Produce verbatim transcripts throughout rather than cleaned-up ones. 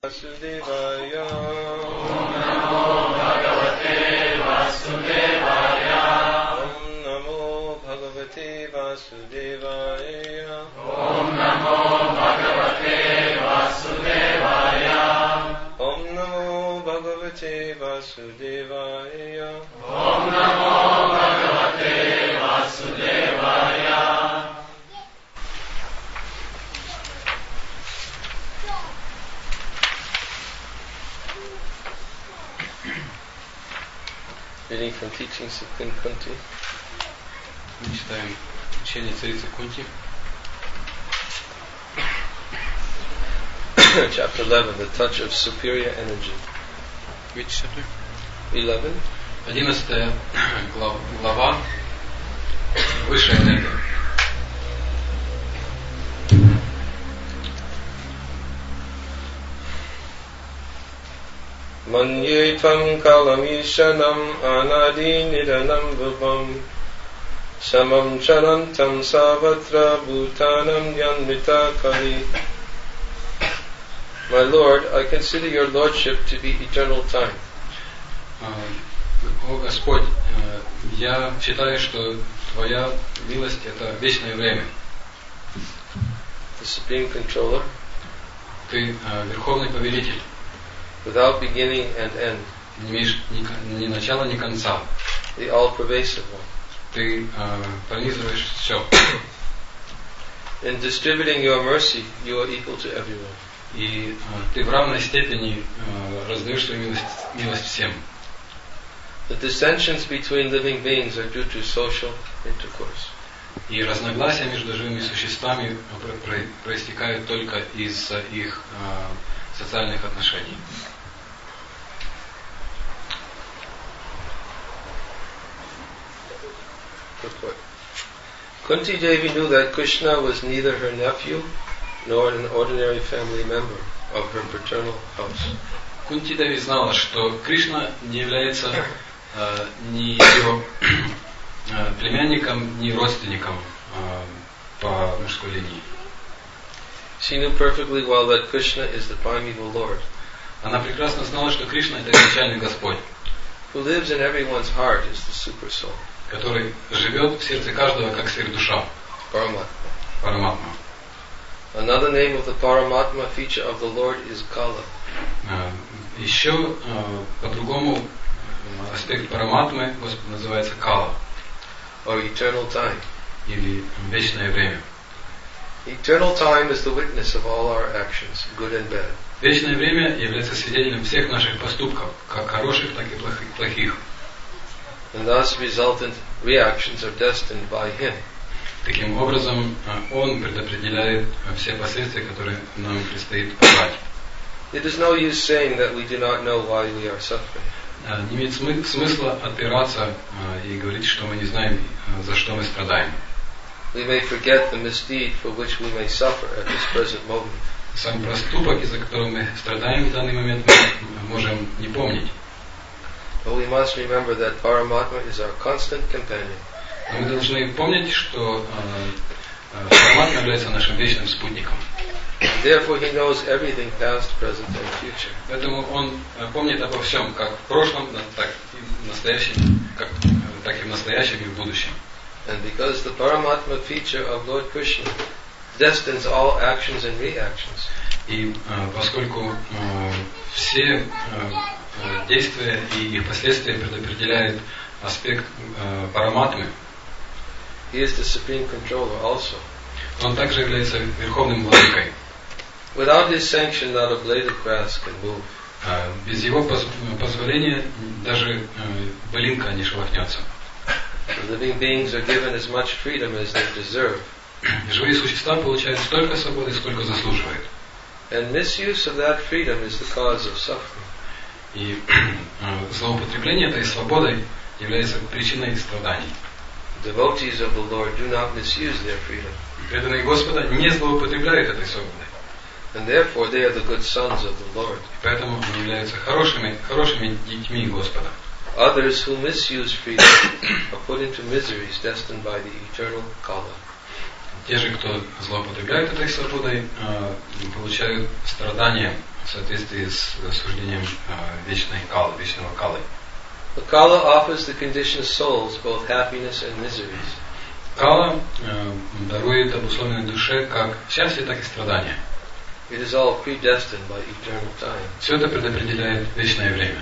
Vasudevaya. Om Namo Bhagavate Vasudevaya. Om Namo Bhagavate Vasudevaya. Om Namo Bhagavate Vasudevaya. Om Namo Bhagavate Vasudevaya. Om Namo Bhagavate Vasudevaya. Reading from Teachings of Queen Kunti. Мы читаем учение царицы Кунти. Chapter eleven, the touch of superior energy. Which chapter? eleven. Одиннадцатая глава. Высшая энергия. Manye tvam kalamishanam anadi nidanam vibam samam charantam savatra bhutanam yanmita kali. My Lord, I consider your Lordship to be eternal time. О Господь, я считаю, что Твоя милость — это вечное время. The Supreme Controller, Ты Верховный Повелитель. Without beginning and end. Не имеешь ни, ни начала, ни конца. The all-pervasive one. Ты э, пронизываешь все. In distributing your mercy, you are equal to everyone. И э, ты в равной степени э, раздаешь свою милость, милость всем. The dissensions between living beings are due to social intercourse. И разногласия между живыми существами проистекают только из их э, социальных отношений. Kunti Devi knew that Krishna was neither her nephew nor an ordinary family member of her paternal house. Кунти Деви знала, что Кришна не является э, ни ее э, племянником, ни родственником э, по мужской линии. She knew perfectly well that Krishna is the primeval Lord. Она прекрасно знала, что Кришна — это изначальный Господь, who lives in everyone's heart is the super soul. Который живет в сердце каждого как сверхдуша. Paramatma. Параматма. Another name of the Paramatma feature of the Lord is Kala. Еще по-другому аспект Параматмы Господь называется Кала. Or eternal time. Или вечное время. Eternal time is the witness of all our actions, good and bad. Вечное время является свидетелем всех наших поступков, как хороших, так и плохих. And thus resultant reactions are destined by Him. Таким образом, Он предопределяет все последствия, которые нам предстоит познать. It is no use saying that we do not know why we are suffering. Не имеет смысла отпираться и говорить, что мы не знаем, за что мы страдаем. We may forget the misdeed for which we may suffer at this present moment. Сам проступок, из-за которого мы страдаем в данный момент, мы можем не помнить. But we must remember that Paramatma is our constant companion. Но мы должны помнить, что Параматма является нашим вечным спутником. Therefore, He knows everything past, present, and future. Поэтому Он помнит обо всем, как в прошлом, так и в настоящем, как, так и в настоящем и в будущем. And because the Paramatma feature of Lord Krishna destines all actions and reactions. И поскольку все действия и их последствия предопределяет аспект Параматмы, He is the supreme controller also. Он также является верховным владыкой. Without His sanction, not a blade of grass can move. Без Его позволения даже былинка не шелохнется. The living beings are given as much freedom as they deserve. Живые существа получают столько свободы, сколько заслуживают. And misuse of that freedom is the cause of suffering. И злоупотребление этой свободой является причиной страданий. Devotees of the Lord do not misuse their freedom. Преданные Господа не злоупотребляют этой свободой. And therefore they are the good sons of the Lord. И поэтому они являются хорошими, хорошими детьми Господа. Others who misuse freedom are put into miseries destined by the eternal Kala. Те же, кто злоупотребляет этой свободой, получают страдания, в соответствии с суждением э, вечной калы, вечного калы. The Kala offers the conditioned souls both happiness and miseries. Кала э, дарует обусловленной душе как счастье, так и страдания. It is all predestined by eternal time. Все это предопределяет вечное время.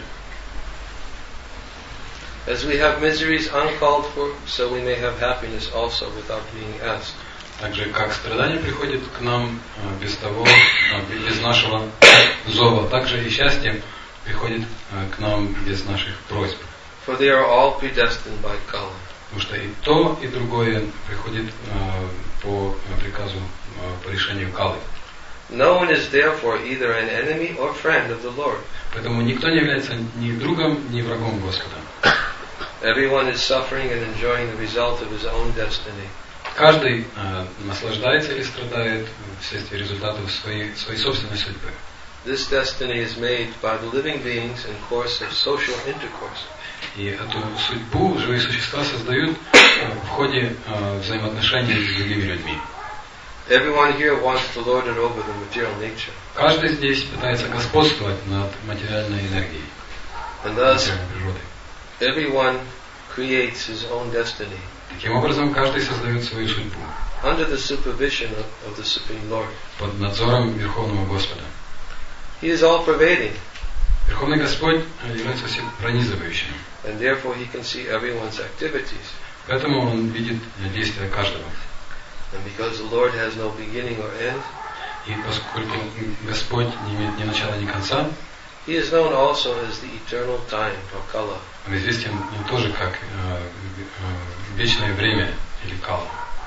As we have miseries uncalled for, so we may have happiness also without being asked. Так же, как страдания приходят к нам э, без того, э, без нашего зова, так же и счастье приходит э, к нам без наших просьб. For they are all predestined by Kala. Потому что и то, и другое приходит э, по приказу, э, по решению Калы. No one is therefore either an enemy or friend of the Lord. Поэтому никто не является ни другом, ни врагом Господа. Everyone is suffering and enjoying the result of his own destiny. Каждый э, наслаждается или страдает вследствие результатов своей, своей собственной судьбы. This destiny is made by the living beings in course of social intercourse. И эту судьбу живые существа создают э, в ходе э, взаимоотношений с другими людьми. Everyone here wants to lord it over the material nature. Каждый здесь пытается господствовать над материальной энергией, And thus, материальной природой. everyone creates his own destiny Таким образом, каждый создает свою судьбу under the supervision of, of the Supreme Lord. под надзором Верховного Господа. He is all-pervading, Верховный Господь является всепронизывающим, and therefore he can see everyone's activities. поэтому Он видит действия каждого. And because the Lord has no beginning or end, И поскольку Господь не имеет ни начала, ни конца, he is known also as the eternal time, or Kala. Он известен им тоже как э, э, вечное время или кала.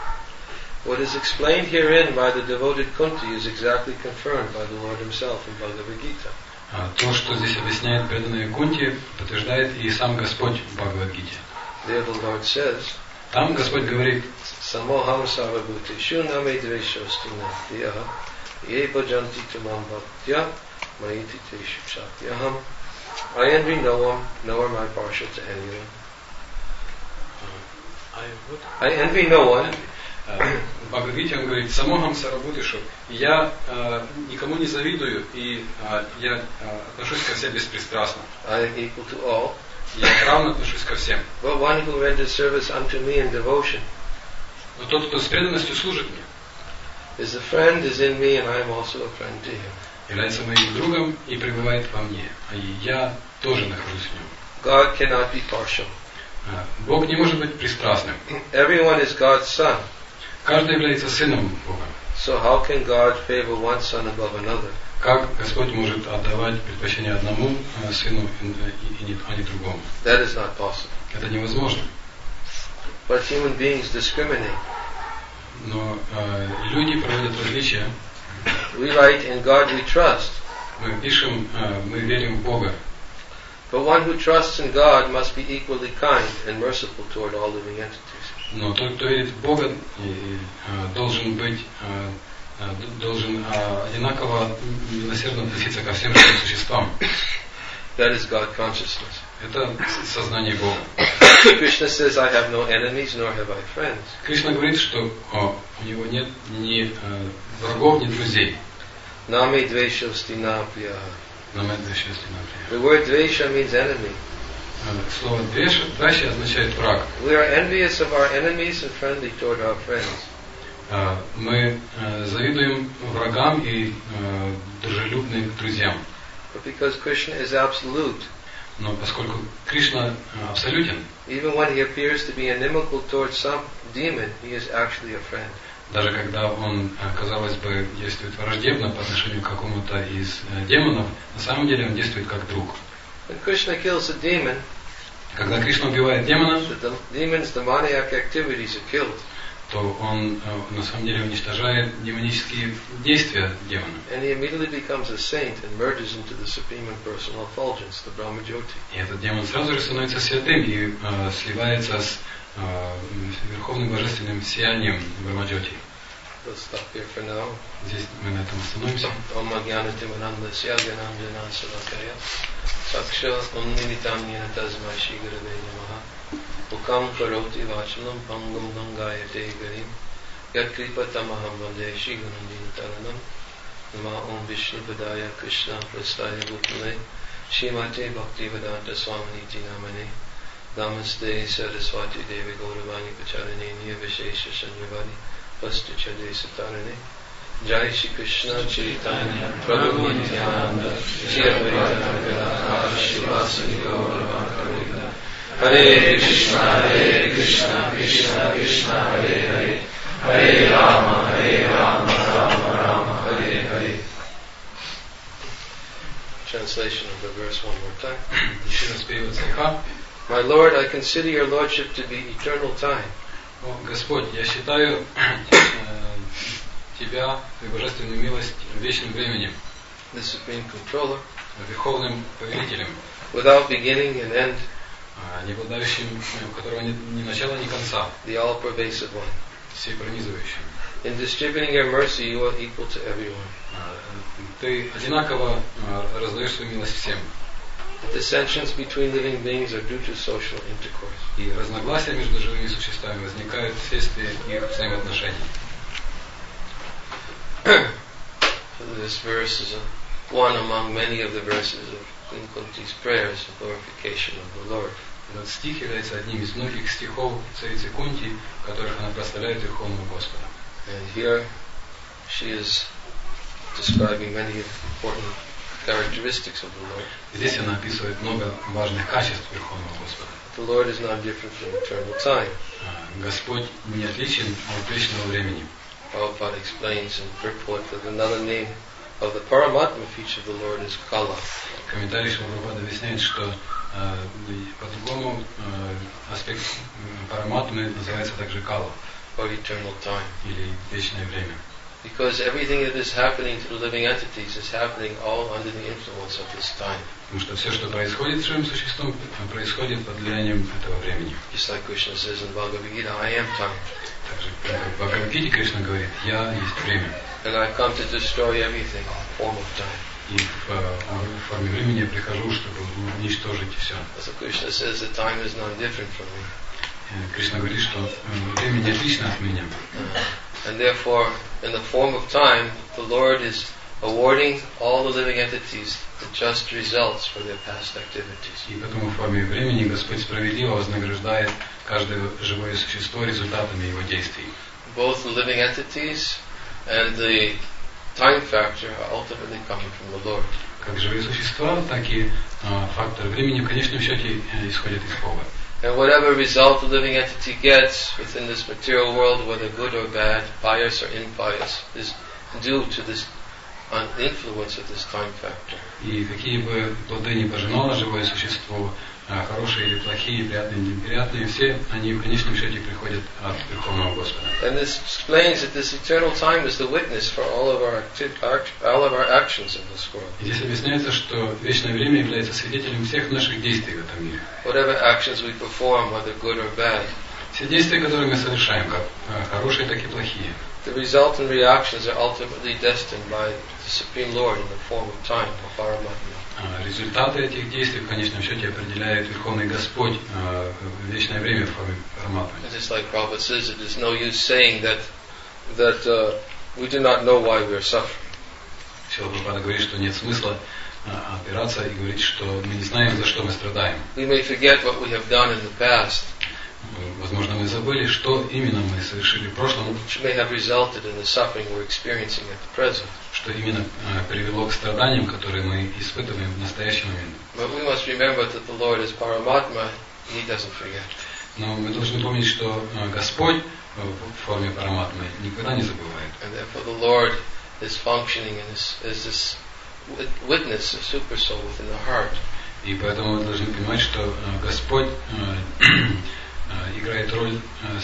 What is explained herein by the devoted Kunti is exactly confirmed by the Lord himself in Bhagavad Gita. А то, что здесь объясняет преданные Кунти, подтверждает и сам Господь в Бхагавад-гите. There the Lord says, Там Господь говорит: Samoham sarvabhuteshu name dveshyosti natyaha ye bhajanti tamam bhaktya mayiti teshu satyaham. I envy no one, nor am I partial to anyone. I envy no one. В Бхагавад-гите он говорит: Самохам сарабутишу, я э, никому не завидую, и э, я э, отношусь ко всем беспристрастно. I am equal to all. Я равно отношусь ко всем. But one who renders service unto me in devotion Но тот, кто с преданностью служит мне, is a friend, is in me, and I am also a friend to him. является моим другом и пребывает во мне, а и я тоже нахожусь в нем. God cannot be partial. Бог не может быть пристрастным. Everyone is God's son. Каждый является сыном Бога. So how can God favor one son above another? Как Господь может отдавать предпочтение одному э, сыну, и, и, и не, а не другому? That is not possible. Это невозможно. But human beings discriminate. Но э, люди проводят различия. We write, in God we trust. Мы пишем, э, мы верим в Бога. But one who trusts in God must be equally kind and merciful toward all living entities. Но тот, кто верит в Бога, и, э, должен быть, э, э, должен э, одинаково милосердно относиться ко всем живым существам. That is God consciousness. Это сознание Бога. Krishna says, I have no enemies, nor have I friends. Кришна говорит, что о, у него нет ни э, врагов, ни друзей. Name dveshyosti na priyaha. Намет двешести, например. The word dvesha means enemy. Слово двеша, двеша означает враг. We are envious of our enemies and friendly toward our friends. Мы завидуем врагам и дружелюбны к друзьям. But because Krishna is absolute, но поскольку Кришна абсолютен, even when he appears to be inimical towards some demon, he is actually a friend. Даже когда он, казалось бы, действует враждебно по отношению к какому-то из демонов, на самом деле он действует как друг. When Krishna kills a demon, когда Кришна убивает демона, the demon's demoniac activities are killed. то он на самом деле уничтожает демонические действия демона. And he immediately becomes a saint and merges into the supreme and personal effulgence, the Brahmajyoti. И этот демон сразу же становится святым и э, сливается с э, верховным божественным сиянием Брахмаджоти. We'll stop here for now. Здесь мы на этом остановимся. Om Ajnanatimanandasya Gyananjana Savakaya Saksha Unnimitam Yena Tasmai Shri Gurave Namaha Ukam Karoti Vachalam Pangam Gangayate Garim Yat Kripatamaham Vande Shri Gunandina Taranam Nama Om Vishnu Padaya Krishna Prastaya Bhutale Shrimate Bhaktivedanta Swaminiti Namane Namaste Saraswati Devi Gauravani Pacharane Niyavishesha Shanyavani Pastuchade Satarane Jai Shri Krishna Chaitanya Prabhu Nityananda Shri Advaita Gadadhara Shivasati Gauravani Hare Krishna Hare Krishna Krishna Krishna Hare Hare Hare Rama Hare Rama Rama Rama Hare Hare. Translation of the verse one more time. Еще раз перевод стиха. My Lord, I consider your lordship to be eternal time. О, Господь, я считаю э, Тебя, Твою божественную милость, вечным временем, The supreme controller, верховным повелителем, without beginning and end, не обладающим, у которого нет ни начала, ни конца, the all-pervasive one. всепронизывающим. In distributing your mercy, you are equal to everyone. Ты одинаково раздаешь свою милость всем. The dissensions between living beings are due to social intercourse. И разногласия между живыми существами возникают вследствие их взаимоотношений. This verse is a, one among many of the verses of Queen Kunti's prayers of glorification of the Lord. Этот стих является одним из многих стихов царицы Кунти, в которых она прославляет Верховного Господа. And here she is describing many important characteristics of the Lord. Здесь она описывает много важных качеств Верховного Господа. The Lord is not different from eternal time. Господь не отличен от вечного времени. Prabhupada explains in purport that another name of the Paramatma feature of the Lord is Kala. Комментарий Шрила объясняет, что э, по-другому э, аспект Параматмы называется также Кала, or eternal time. или вечное время. Because everything that is happening to the living entities is happening all under the influence of this time. Потому что все, что происходит с живым существом, происходит под влиянием этого времени. Just like Krishna says in Bhagavad Gita, I am time. Также в Бхагавад-гите Кришна говорит, я есть время. And I come to destroy everything in the form of time. И в, в форме времени я прихожу, чтобы уничтожить все. So Krishna says that time is not different from me. Кришна говорит, что время не отлично от меня. Uh, and therefore, in the form of time, the Lord is awarding all the living entities the just results for their past activities. И поэтому в форме времени Господь справедливо вознаграждает каждое живое существо результатами его действий. Both the living entities and the time factor are ultimately coming from the Lord. Как живые существа, так и э, фактор времени в конечном счете э, исходят из Бога. And whatever result the living entity gets within this material world, whether good or bad, pious or impious, is due to this uh, influence of this time factor. И какие бы плоды ни пожинало живое существо, э, хорошие или плохие, приятные или неприятные, все они в конечном счете приходят от Верховного Господа. And this explains that this eternal time is the witness for all of our acti- all of our actions in this world. И здесь объясняется, что вечное время является свидетелем всех наших действий в этом мире. Whatever actions we perform, whether good or bad, все действия, которые мы совершаем, как хорошие, так и плохие, the resultant reactions are ultimately destined by the Supreme Lord in the form of time, of Paramatma. Результаты этих действий в конечном счете определяет Верховный Господь в вечное время в форме Параматмы. Just like Prabhupada says, it is no use saying that that uh, we do not know why we are suffering. Шрила Прабхупада говорит, что нет смысла опираться и говорить, что мы не знаем, за что мы страдаем. We may forget what we have done in the past, возможно, мы забыли, что именно мы совершили в прошлом, which may have resulted in the suffering we're experiencing at the present. что именно привело к страданиям, которые мы испытываем в настоящий момент. But we must remember that the Lord is Paramatma, He doesn't forget. Но мы должны помнить, что Господь в форме Параматмы никогда не забывает. And therefore the Lord is functioning as, as this witness, a super soul within the heart. И поэтому мы должны понимать, что Господь играет роль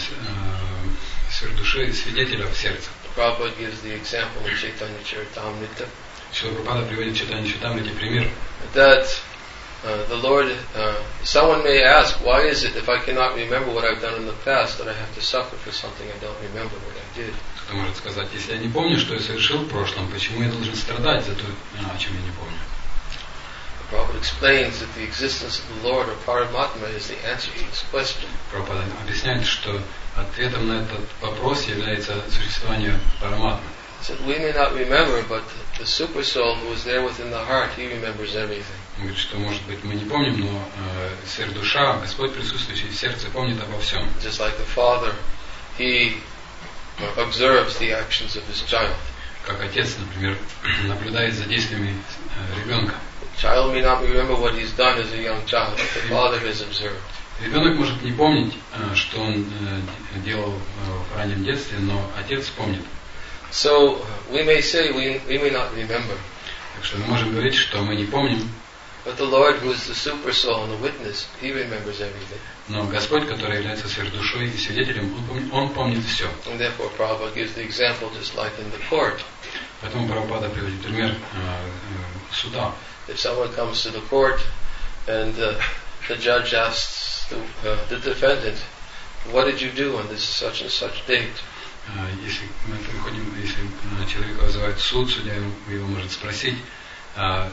сверхдуши, свидетеля в сердце. Prabhupada gives the example in Chaitanya Charitamrita. Шрила Прабхупада приводит в Чайтанья Чаритамрите пример. That uh, the Lord, uh, someone may ask, why is it if I cannot remember what I've done in the past that I have to suffer for something I don't remember what I did? Кто может сказать, если я не помню, что я совершил в прошлом, почему я должен страдать за то, о чем я не помню? Prabhupada explains that the existence of the Lord or Paramatma is the answer to this question. Прабхупада объясняет, что ответом на этот вопрос является существование Параматмы. said, we may not remember, but the super soul who is there within the heart, he remembers everything. Он говорит, что, может быть, мы не помним, но э, сверхдуша, Господь, присутствующий в сердце, помнит обо всем. Just like the father, he observes the actions of his child. Как отец, например, наблюдает за действиями э, ребенка. The child may not remember what he's done as a young child, but the father has observed. Ребенок может не помнить, э, что он э, делал э, в раннем детстве, но отец помнит. So we may say we, we may not remember. Так что мы можем говорить, что мы не помним. But the Lord, who is the super soul and the witness, he remembers everything. Но Господь, который является сверхдушой и свидетелем, он помнит, он помнит все. And therefore Prabhupada gives the example just like in the court. Поэтому Прабхупада приводит пример э, э, суда. If someone comes to the court and uh, the judge asks the, uh, the defendant, what did you do on this such and such date? Э, если мы приходим, если человека вызывает в суд, судья его может спросить, а,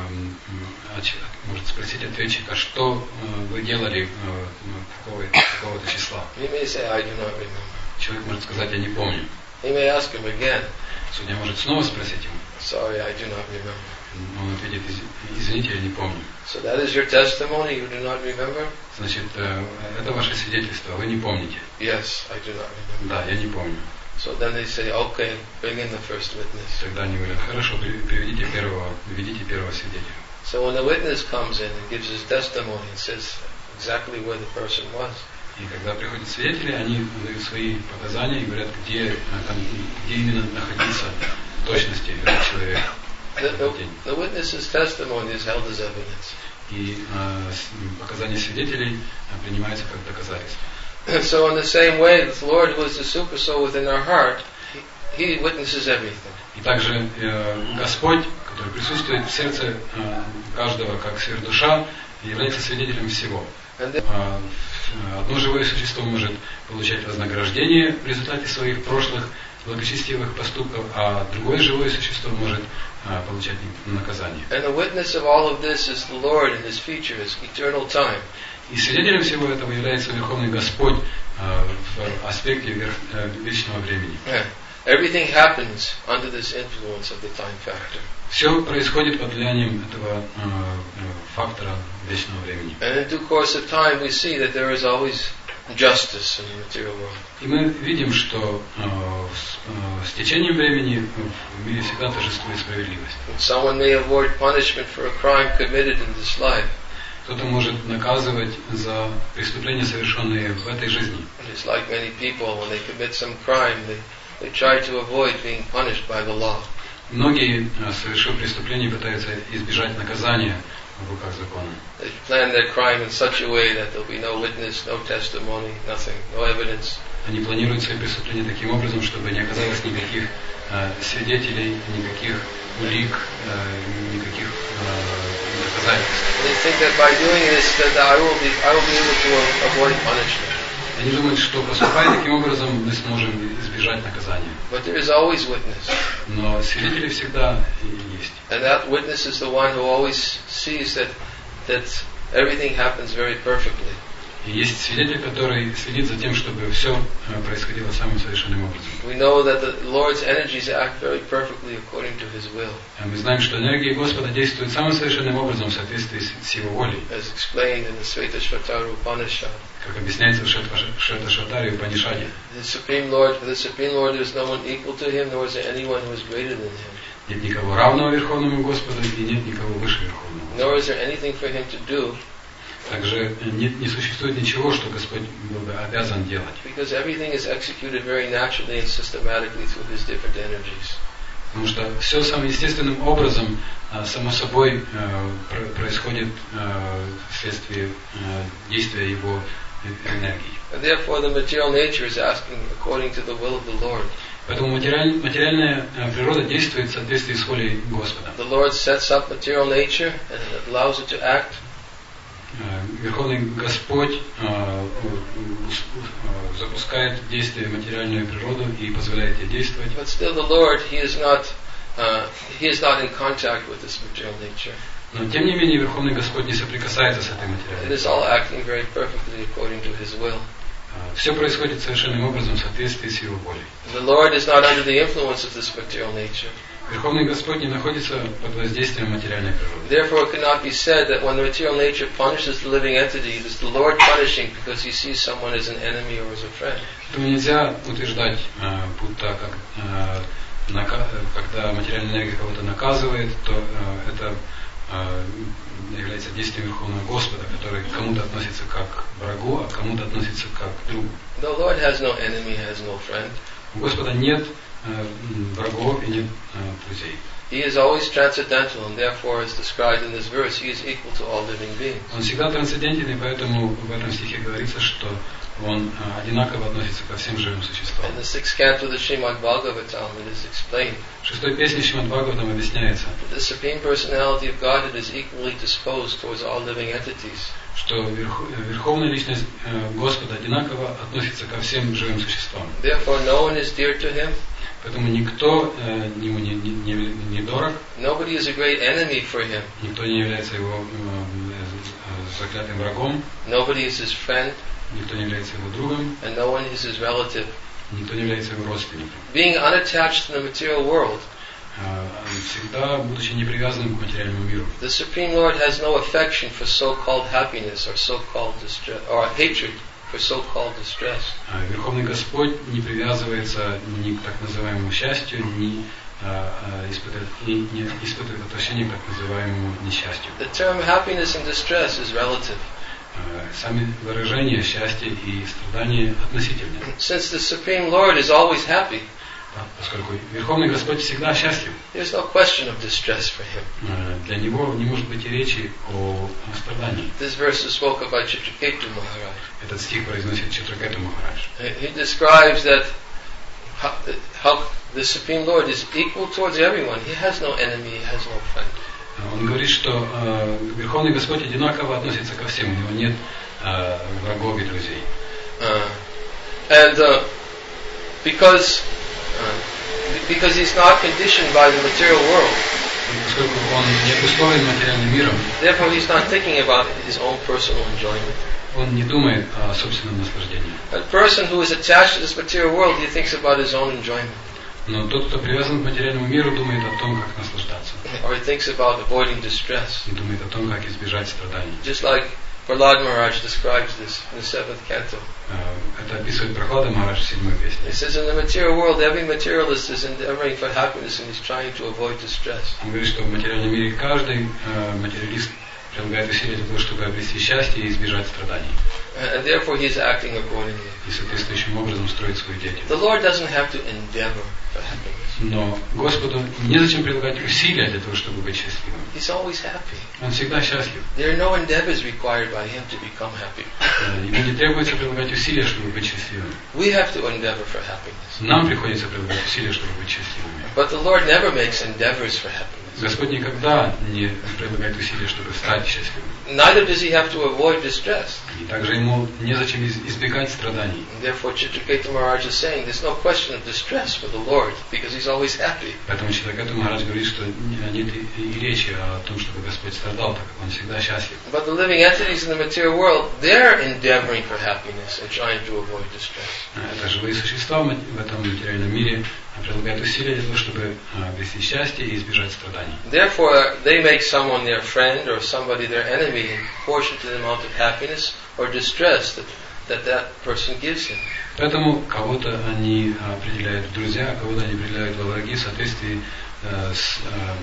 а, может спросить ответчика, что а, вы делали а, такого, такого-то числа. He may say, I do not remember. Человек может сказать, я не помню. He may ask him again. Судья может снова спросить ему. Sorry, I do not remember. Он ответит, извините, я не помню. So that is your testimony, you do not remember? Значит, это ваше свидетельство, вы не помните. Yes, I do not remember. Да, я не помню. So then they say, okay, bring in the first witness. Тогда они говорят, хорошо, приведите первого, введите первого свидетеля. So when the witness comes in and gives his testimony and says exactly where the person was. И когда приходят свидетели, они дают свои показания и говорят, где, где именно находился в точности этот человек. The, the, the witness's testimony is held as evidence. И э, показания свидетелей принимаются как доказательства. So in the same way, the Lord, who is the super soul within our heart, He, he witnesses everything. И также э, Господь, который присутствует в сердце э, каждого, как сверхдуша, является свидетелем всего. Э, одно живое существо может получать вознаграждение в результате своих прошлых благочестивых поступков, а другое живое существо может э, получать наказание. And the witness of all of this is the Lord, and His feature is eternal time. И свидетелем всего этого является Верховный Господь э, в аспекте верх, э, вечного времени. Yeah. Everything happens under this influence of the time factor. Все происходит под влиянием этого э, фактора вечного времени. And in due course of time, we see that there is always justice in the material world. И мы видим, что э, с, э, с течением времени в мире всегда торжествует справедливость. And someone may avoid punishment for a crime committed in this life. Кто-то может наказывать за преступления, совершенные в этой жизни. It's like many people, when they commit some crime, they, they try to avoid being punished by the law. Многие, совершив преступление, пытаются избежать наказания в руках закона. They plan their crime in such a way that there'll be no witness, no testimony, nothing, no evidence. Они планируют свои преступления таким образом, чтобы не оказалось никаких э, свидетелей, никаких улик, э, никаких э, доказательств. They think that by doing this, that I will be, I will be able to avoid punishment. Они думают, что поступая таким образом, мы сможем избежать наказания. But there is always witness. Но свидетели всегда есть. And that witness is the one who always sees that that everything happens very perfectly. И есть свидетель, который следит за тем, чтобы все происходило самым совершенным образом. We know that the Lord's energies act very perfectly according to His will. Мы знаем, что энергия Господа действует самым совершенным образом в соответствии с Его волей. As explained in the Svetashvatara Upanishad. Как объясняется в Шветашватаре Упанишаде. The Supreme Lord, for the Supreme Lord, there is no one equal to Him, nor is there anyone who is greater than Him. Нет никого равного Верховному Господу и нет никого выше Верховного. Nor is there anything for Him to do. Также не, не существует ничего, что Господь был бы обязан делать. Because everything is executed very naturally and systematically through His different energies. Потому что все самым естественным образом, само собой, происходит вследствие действия Его энергии. And therefore the material nature is acting according to the will of the Lord. Поэтому материаль, материальная природа действует в соответствии с волей Господа. The Lord sets up material nature and allows it to act. Верховный Господь э, запускает в действие материальную природу и позволяет ей действовать. But still the Lord, He is not, uh, He is not in contact with this material nature. Но тем не менее Верховный Господь не соприкасается с этой материальной It is all acting very perfectly according to His will. Все происходит совершенным образом в соответствии с Его волей. The Lord is not under the influence of this material nature. Верховный Господь не находится под воздействием материальной природы. Therefore, it cannot be said that when the material nature punishes the living entity, it is the Lord punishing because He sees someone as an enemy or as a friend. Поэтому нельзя утверждать, будто как, когда материальная энергия кого-то наказывает, то это является действием Верховного Господа, который к кому-то относится как к врагу, а к кому-то относится как к другу. The Lord has no enemy, has no friend. У Господа нет врагов и нет друзей. He is always transcendental, and therefore, as described in this verse, He is equal to all living beings. Он всегда трансцендентен, и поэтому в этом стихе говорится, что он одинаково относится ко всем живым существам. In the sixth canto of the Srimad Bhagavatam, it is explained. В шестой песне Шримад Бхагаватам объясняется, The Supreme Personality of Godhead is equally disposed towards all living entities. Что Верховная Личность Господа одинаково относится ко всем живым существам. Therefore, no one is dear to Him. Поэтому никто ему не, не, не, не дорог. Nobody is a great enemy for Him. Никто не является его заклятым врагом. Nobody is His friend. Никто не является его другом. And no one is His relative. Никто не является его родственником. Being unattached to the material world, всегда будучи не привязанным к материальному миру. The Supreme Lord has no affection for so-called happiness or so-called distress, or hatred for so-called distress. Верховный Господь не привязывается ни к так называемому счастью, ни испытывает, не испытывает отвращение к так называемому несчастью. The term happiness and distress is relative. Сами выражения счастья и страдания относительны. Since the Supreme Lord is always happy, поскольку Верховный Господь всегда счастлив, there's no question of distress for Him. Для Него не может быть и речи о страдании. This verse is spoken by Chitraketu Maharaj. Этот стих произносит Читракету Махарадж. He describes that how, how the Supreme Lord is equal towards everyone. He has no enemy, He has no friend. Он говорит, что э, Верховный Господь одинаково относится ко всем, у Него нет э, врагов и друзей. Uh, and uh, because uh, because He's not conditioned by the material world. Поскольку Он не обусловлен материальным миром, therefore He's not thinking about His own personal enjoyment. Он не думает о собственном наслаждении. A person who is attached to this material world, he thinks about his own enjoyment. Но тот, кто привязан к материальному миру, думает о том, как наслаждаться. Or he thinks about avoiding distress. И думает о том, как избежать страданий. Just like Prahlad Maharaj describes this in the seventh canto. Это описывает Прохлада Махарадж в седьмой песне. He says in the material world, every materialist is endeavoring for happiness and he's trying to avoid distress. Он говорит, что в материальном мире каждый материалист прилагает усилия для того, чтобы обрести счастье и избежать страданий. And therefore he is acting accordingly. И соответствующим образом строит свою деятельность. The Lord doesn't have to endeavor for happiness. Но Господу незачем прилагать усилия для того, чтобы быть счастливым. He's always happy. Он всегда счастлив. There are no endeavors required by Him to become happy. Ему не требуется прилагать усилия, чтобы быть счастливым. We have to endeavor for happiness. Нам приходится прилагать усилия, чтобы быть счастливыми. But the Lord never makes endeavors for happiness. Господь никогда не прилагает усилия, чтобы стать счастливым. Neither does He have to avoid distress. И также ему незачем избегать страданий. And therefore, Chitraketu Maharaj is saying there's no question of distress for the Lord because He's always happy. Поэтому Читракету Махарадж говорит, что нет и речи о том, чтобы Господь страдал, так как Он всегда счастлив. But the living entities in the material world, they're endeavoring for happiness and trying to avoid distress. Это живые существа в этом материальном мире прилагают усилия для того, чтобы обрести счастье и избежать страданий. Therefore, they make someone their friend or somebody their enemy in proportion to the amount of happiness or distress that that, that person gives him. Поэтому кого-то они определяют в друзья, а кого-то они определяют во враги в соответствии с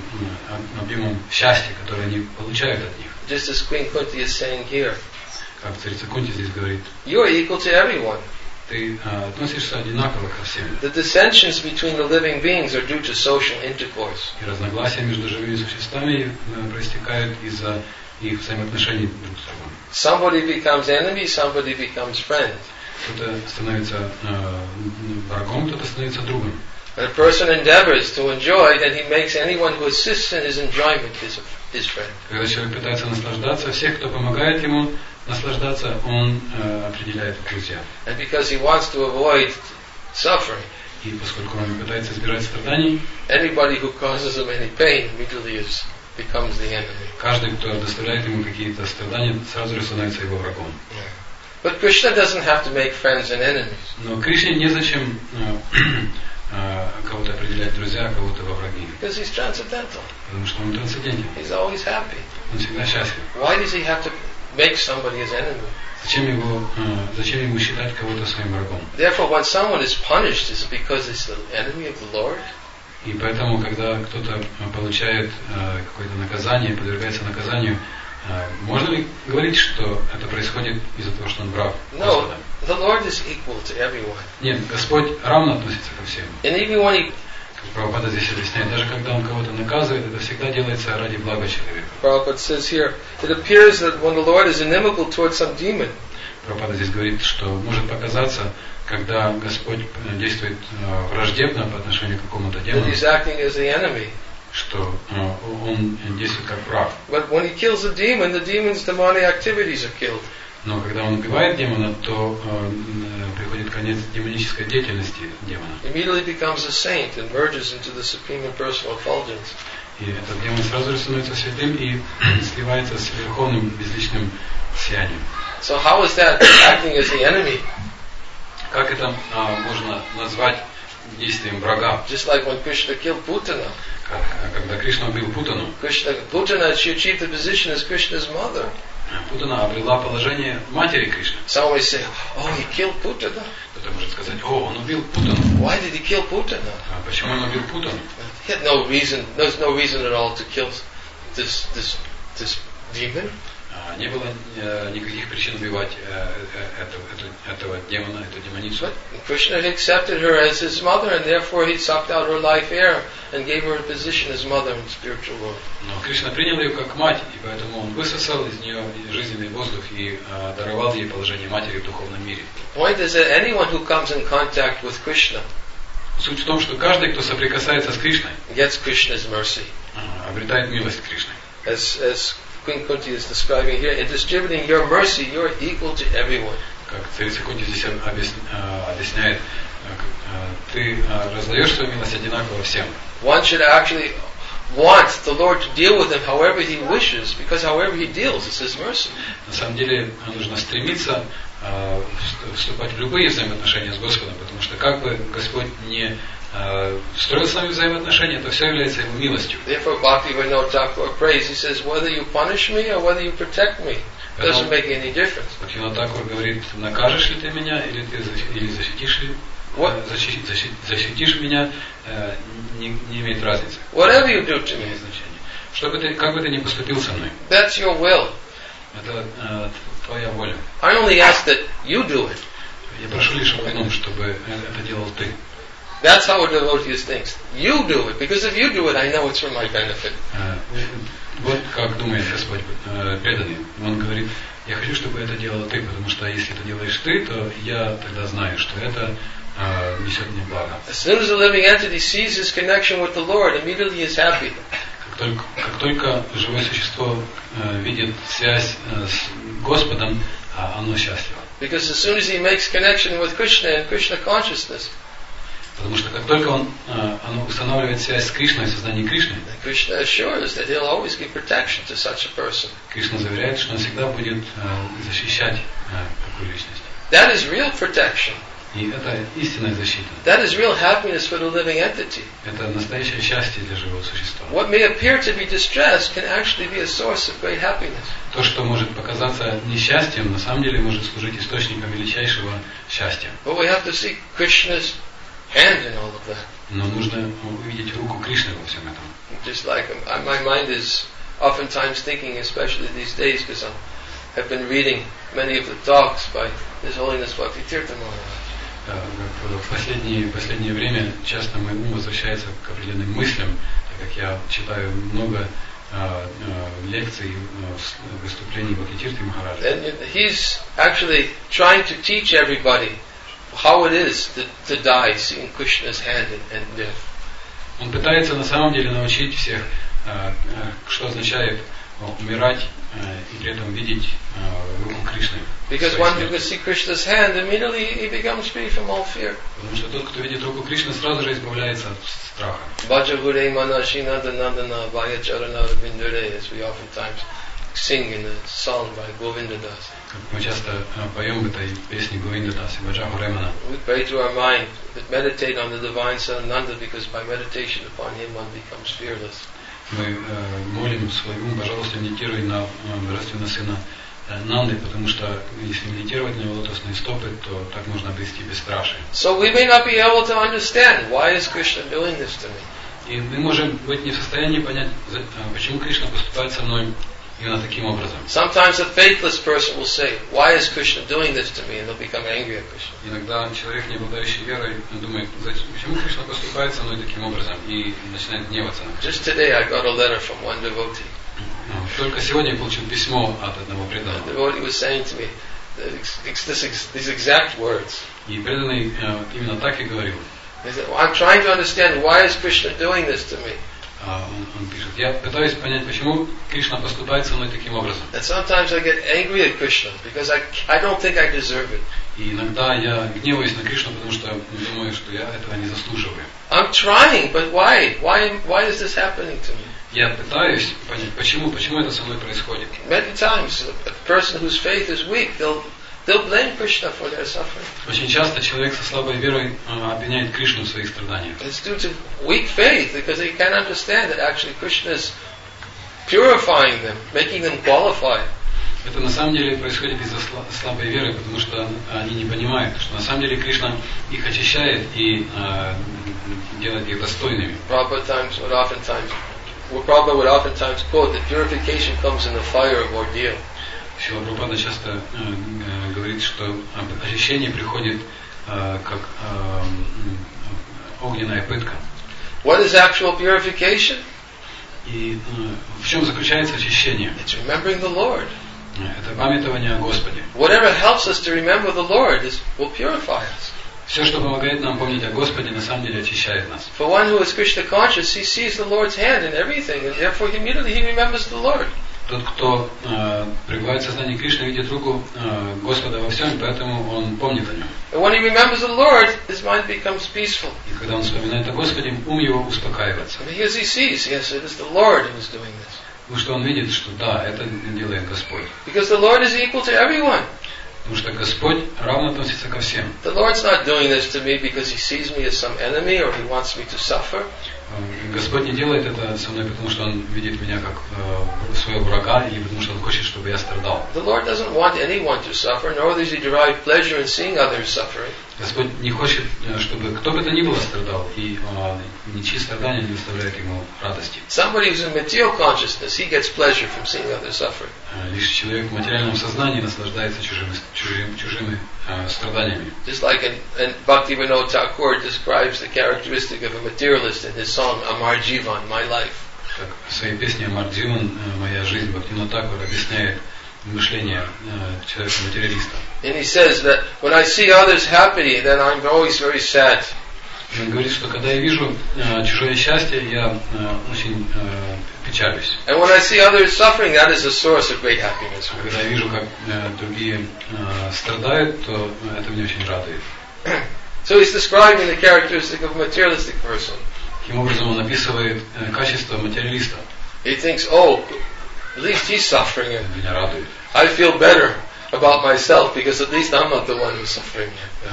объемом счастья, которое они получают от них. Just as Queen Kunti is saying here. Как царица Кунти здесь говорит. You are equal to everyone. Ты относишься одинаково ко всем. The dissensions between the living beings are due to social intercourse. И разногласия между живыми существами проистекают из-за их взаимоотношений друг с другом. Somebody becomes enemy, somebody becomes friend. Кто-то становится врагом, кто-то становится другом. When a person endeavors to enjoy, then he makes anyone who assists in his enjoyment his, his friend. Когда человек пытается наслаждаться, всех, кто помогает ему наслаждаться, он э, определяет друзья. And because he wants to avoid suffering, и поскольку он пытается избежать страданий, anybody who causes him any pain immediately is, becomes the enemy. Каждый, кто доставляет ему какие-то страдания, сразу же становится его врагом. Yeah. But Krishna doesn't have to make friends and enemies. Но Кришне незачем кого-то определять друзья, а кого-то во враги. Because he's transcendental. Потому что он трансцендентен. He's always happy. Он всегда счастлив. Why does he have to make somebody his enemy? Зачем его, зачем ему считать кого-то своим врагом? Therefore, when someone is punished, is it because it's the enemy of the Lord? И поэтому, когда кто-то получает какое-то наказание, подвергается наказанию, можно ли говорить, что это происходит из-за того, что он враг Господа? No, the Lord is equal to everyone. Нет, Господь равно относится ко всем. And even when he Как Прабхупада здесь объясняет, даже когда он кого-то наказывает, это всегда делается ради блага человека. Prabhupada says here, it appears that when the Lord is inimical towards some demon, Прабхупада здесь говорит, что может показаться, когда Господь действует враждебно по отношению к какому-то that демону, he's acting as the enemy. что он действует как враг. But when he kills a demon, the demon's demonic activities are killed. Но когда он убивает демона, то э, приходит конец демонической деятельности демона. Immediately becomes a saint and merges into the supreme impersonal effulgence. И этот демон сразу же становится святым и сливается с верховным безличным сиянием. So how is that acting as the enemy? Как это а, можно назвать действием врага? Just like when Krishna killed Putana. Как, когда Кришна убил Путану, Krishna, Putana, she achieved the position as Krishna's mother. Путана обрела положение матери Кришны. Some may say, oh, he killed Putana. Кто-то может сказать, о, он убил Путану. Why did he kill Putana? А почему он убил Путану? He had no reason, there's no reason at all to kill this, this, this demon. А, не было э, никаких причин убивать э, э, этого, этого, этого демона, эту демоницу. But Krishna had accepted her as his mother, and therefore he sucked out her life air and gave her a position as mother in the spiritual world. Но Кришна принял ее как мать, и поэтому он высосал из нее жизненный воздух и э, даровал ей положение матери в духовном мире. The point is that anyone who comes in contact with Krishna Суть в том, что каждый, кто соприкасается с Кришной, gets Krishna's mercy. э, обретает милость Кришны. As, as Queen Kunti is describing here, in distributing your mercy, you're equal to everyone. Как царица Кунти здесь объясняет, ты раздаешь свою милость одинаково всем. One should actually want the Lord to deal with him however he wishes, because however he deals, it's his mercy. На самом деле нужно стремиться вступать в любые взаимоотношения с Господом, потому что как бы Господь не строил с нами взаимоотношения, то все является Его милостью. Therefore, Bhaktivinoda Thakur prays. He says, whether you punish me or whether you protect me, it doesn't make any difference. Бхактивинода Тхакур говорит, накажешь ли ты меня, или ты или защитишь ли, защитишь, защитишь, защитишь меня, не, не имеет разницы. Whatever you do to me, что бы ты, как бы ты ни поступил со мной, that's your will. Это э, твоя воля. I only ask that you do it. Я прошу лишь об одном, чтобы это делал ты. That's how a devotee thinks. You do it, because if you do it, I know it's for my benefit. Вот как думает Господь преданный. Он говорит, я хочу, чтобы это делал ты, потому что если это делаешь ты, то я тогда знаю, что это несет мне благо. As soon as the living entity sees his connection with the Lord, immediately he is happy. Как только, как только живое существо видит связь с Господом, оно счастливо. Because as soon as he makes connection with Krishna and Krishna consciousness, потому что как только он оно устанавливает связь с Кришной, в сознании Кришны, Krishna assures that he'll always give protection to such a person. Кришна заверяет, что он всегда будет защищать такую личность. That is real protection. И это истинная защита. That is real happiness for the living entity. Это настоящее счастье для живого существа. What may appear to be distress can actually be a source of great happiness. То, что может показаться несчастьем, на самом деле может служить источником величайшего счастья. But we have to see Krishna's hand in all of that. Но нужно увидеть руку Кришны во всем этом. Just like um, my mind is oftentimes thinking, especially these days, because I have been reading many of the talks by His Holiness Bhaktitirtha Maharaj. В последнее, последнее время часто мой ум возвращается к определенным мыслям, так как я читаю много uh, uh, лекций, uh, выступлений Бхактитирты Махараджа. And he's actually trying to teach everybody how it is to, to die, seeing Krishna's hand and death. Он пытается на самом деле научить всех, uh, uh, что означает умирать uh, и при этом видеть uh, руку Кришны. Because one who can see Krishna's hand, immediately he becomes free from all fear. Потому что тот, кто видит руку Кришны, сразу же избавляется от страха. Bhaja Gure Mana Shinanda Nandana Vaya Charanara Vindure, as we oftentimes sing in the song by Govinda Das. Как мы часто поем в этой песне Говинда Даси, Баджаху Ремана. We pray to our mind, meditate on the divine Son Nanda, because by meditation upon him one becomes fearless. Мы э, молим свой ум, пожалуйста, медитируй на э, божественного сына э, Нанды, потому что если медитировать на его лотосные стопы, то так можно обрести бесстрашие. So we may not be able to understand why is Krishna doing this to me. И мы можем быть не в состоянии понять, почему Кришна поступает со мной именно таким образом. Sometimes a faithless person will say, why is Krishna doing this to me? And they'll become angry at Krishna. Иногда человек, не обладающий верой, думает, почему Кришна поступает со мной таким образом, и начинает гневаться на Кришну. Just today I got a letter from one devotee. Только сегодня я получил письмо от одного преданного. The devotee was saying to me this, these exact words. И преданный именно так и говорил. He said, well, I'm trying to understand why is Krishna doing this to me. Он, он пишет, я пытаюсь понять, почему Кришна поступает со мной таким образом. And sometimes I get angry at Krishna because I, I don't think I deserve it. И иногда я гневаюсь на Кришну, потому что думаю, что я этого не заслуживаю. I'm trying, but why? Why, why is this happening to me? Я пытаюсь понять, почему, почему это со мной происходит. Many times, a person whose faith is weak, they'll they'll blame Krishna for their suffering. Очень часто человек со слабой верой обвиняет Кришну в своих страданиях. It's due to weak faith because they can't understand that actually Krishna is purifying them, making them qualified. Это на самом деле происходит из-за слабой веры, потому что они не понимают, что на самом деле Кришна их очищает и э, делает их достойными. Prabhupada times would oftentimes, well, Prabhupada would oftentimes quote that purification comes in the fire of ordeal. Шрила Прабхупада часто э, э, говорит, что очищение приходит э, как э, огненная пытка. What is actual purification? И э, в чем заключается очищение? It's remembering the Lord. Это памятование о Господе. Whatever helps us to remember the Lord is, will purify us. Все, что помогает нам помнить о Господе, на самом деле очищает нас. For one who is Krishna conscious, he sees the Lord's hand in everything, and therefore immediately he remembers the Lord. Тот, кто э, пребывает в сознании Кришны, видит руку э, Господа во всем, поэтому он помнит о нем. And when he remembers the Lord, his mind becomes peaceful. И когда он вспоминает о Господе, ум его успокаивается. Because he sees, yes, it is the Lord who is doing this. Потому что он видит, что да, это делает Господь. Because the Lord is equal to everyone. Потому что Господь равно относится ко всем. The Lord's not doing this to me because he sees me as some enemy or he wants me to suffer. Господь не делает это со мной, потому что Он видит меня как э, своего врага, или потому что Он хочет, чтобы я страдал. The Lord doesn't want anyone to suffer, nor does he derive pleasure in seeing others suffering. Господь не хочет, чтобы кто бы то ни было страдал, и э, ничьи страдания не доставляют Ему радости. Somebody who's in material consciousness, he gets pleasure from seeing others suffering. Лишь человек в материальном сознании наслаждается чужими, чужими, чужими э, страданиями. Just like in, in Bhaktivinoda Thakur describes the characteristic of a materialist in his song Amar Jivan, My Life. Как в своей песне Амар Дживан, моя жизнь, Бхактивинода Тхакур объясняет мышление э, человека-материалиста. And he says that when I see others happy, then I'm always very sad. Он говорит, что когда я вижу э, чужое счастье, я э, очень э, печалюсь. And when I see others suffering, that is a source of great happiness. А когда я вижу, как э, другие э, страдают, то это меня очень радует. So he's describing the characteristic of a materialistic person. Таким образом, он описывает э, качество материалиста. He thinks, oh, at least he's suffering. Это меня радует. I feel better about myself because at least I'm not the one who's suffering.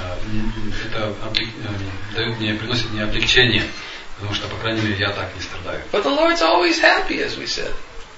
Это дает мне, приносит мне облегчение, потому что, по крайней мере, я так не страдаю. But the Lord's always happy, as we said.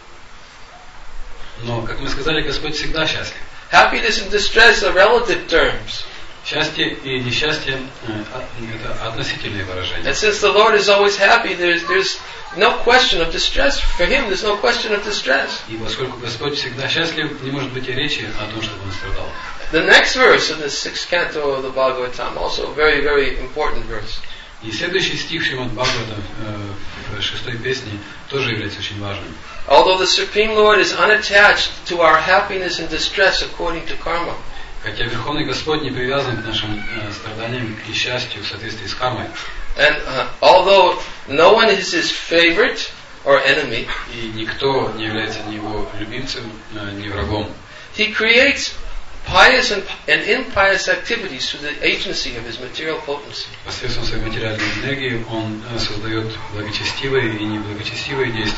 Но, как мы сказали, Господь всегда счастлив. Happiness and distress are relative terms. Счастье и несчастье – это относительные выражения. And since the Lord is always happy, there's there's no question of distress. For Him, there's no question of distress. И поскольку Господь всегда счастлив, не может быть и речи о том, чтобы Он страдал. The next verse in the sixth canto of the Bhagavatam, also a very, very important verse. И следующий стих Шримад Бхагаватам в шестой песне тоже является очень важным. Although the Supreme Lord is unattached to our happiness and distress according to karma. Хотя Верховный Господь не привязан к нашим э, страданиям и счастью в соответствии с кармой. And uh, although no one is His favorite or enemy, и никто не является ни его любимцем, э, ни врагом. He creates pious and, and impious activities through the agency of His material potency. Посредством своей материальной энергии Он э, создает благочестивые и неблагочестивые действия.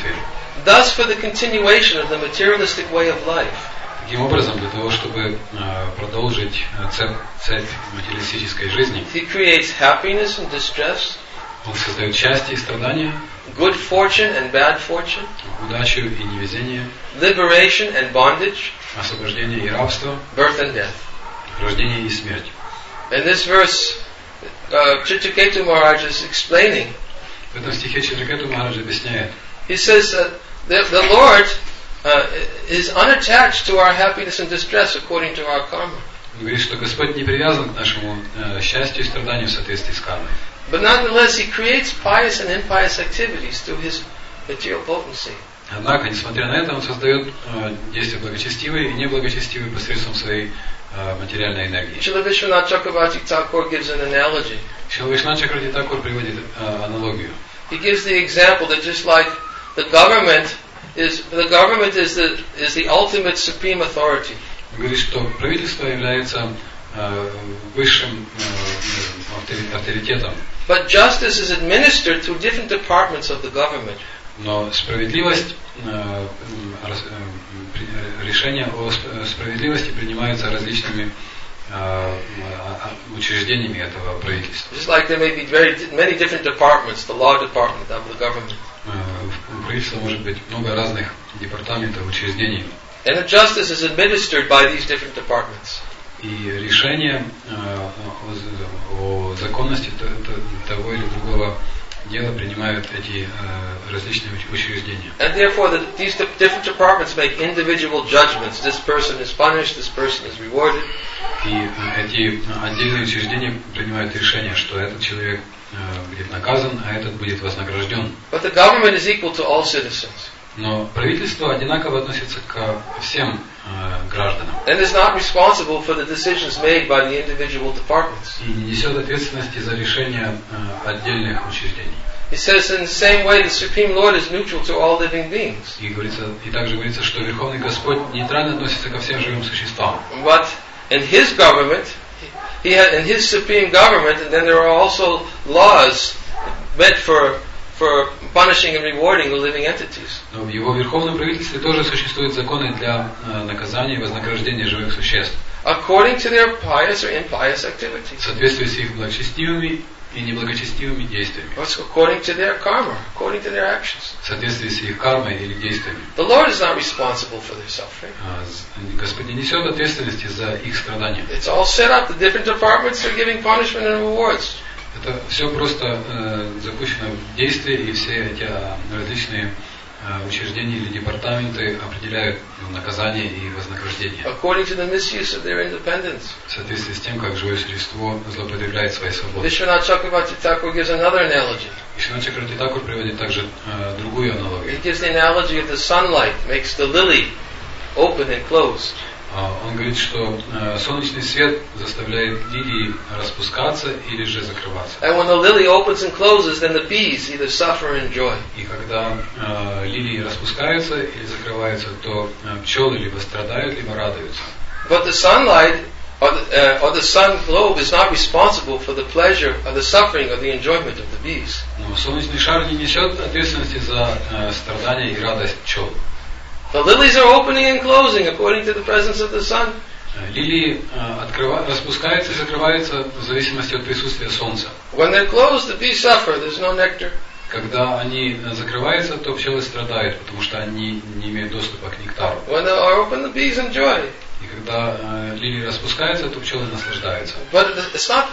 Thus, for the continuation of the materialistic way of life, таким образом, для того, чтобы продолжить цепь, цепь материалистической жизни, he creates happiness and distress, он создает счастье и страдания, good fortune and bad fortune, удачу и невезение, liberation and bondage, освобождение и рабство, birth and death. рождение и смерть. In this verse, uh, Chitraketu Maharaj is explaining. В этом стихе Читракету Махарадж объясняет. He says that the, the Lord uh, is unattached to our happiness and distress according to our karma. Он говорит, что Господь не привязан к нашему э, счастью и страданию в соответствии с кармой. But nonetheless, He creates pious and impious activities through His material potency. Однако, несмотря на это, Он создает э, действия благочестивые и неблагочестивые посредством своей э, материальной энергии. Srila Vishwanath Chakravarti Thakur gives an analogy. Шрила Вишванат Чакраварти Тхакур приводит э, аналогию. He gives the example that just like the government is the government is the is the ultimate supreme authority. Он говорит, что правительство является э, высшим э, авторитетом. But justice is administered through different departments of the government. Но справедливость, э, э, решения о справедливости принимаются различными э, учреждениями этого правительства. Just like there may be very many different departments, the law department of the government. У правительства может быть много разных департаментов, учреждений. And the justice is administered by these different departments. И решение э, о, о законности того или другого дела принимают эти э, различные учреждения. And therefore, the, these different departments make individual judgments. This person is punished, this person is rewarded. И эти отдельные учреждения принимают решение, что этот человек э, будет наказан, а этот будет вознагражден. But the government is equal to all citizens. Но правительство одинаково относится ко всем э, гражданам. And is not responsible for the decisions made by the individual departments. И не несет ответственности за решения э, отдельных учреждений. He says in the same way the Supreme Lord is neutral to all living beings. И, говорится, и также говорится, что Верховный Господь нейтрально относится ко всем живым существам. But in His government, He had, in His supreme government, and then there are also laws meant for for punishing and rewarding the living entities. Но в его верховном правительстве тоже существуют законы для э, наказания и вознаграждения живых существ. According to their pious or impious activities. В соответствии с их благочестивыми и неблагочестивыми действиями. According to their karma, according to their actions. В соответствии с их кармой или действиями. The Lord is not responsible for their suffering. Господь не несет ответственности за их страдания. It's all set up. The different departments are giving punishment and rewards. Это все просто э, запущено в действие, и все эти э, различные э, учреждения или департаменты определяют наказание и вознаграждение. According to the misuse of their independence. В соответствии с тем, как живое существо злоупотребляет своей свободой. Vishwanath Chakravarti Thakur gives another analogy. Вишванат Чакраварти Тхакур приводит также э, другую аналогию. He gives the analogy of the sunlight makes the lily open and close. Он говорит, что э, солнечный свет заставляет лилии распускаться или же закрываться. And when the lily opens and closes, then the bees either suffer or enjoy. И когда э, лилии распускаются или закрываются, то э, пчелы либо страдают, либо радуются. But the sunlight or the, uh, or the sun globe is not responsible for the pleasure or the suffering or the enjoyment of the bees. Но солнечный шар не несет ответственности за э, страдания и радость пчел. The lilies are opening and closing according to the presence of the sun. Лилии э, открыва... распускаются и закрываются в зависимости от присутствия солнца. When they're closed, the bees suffer. There's no nectar. Когда они закрываются, то пчелы страдают, потому что они не имеют доступа к нектару. When they are open, the bees enjoy. И когда э, лилии распускаются, то пчелы наслаждаются. But it's not.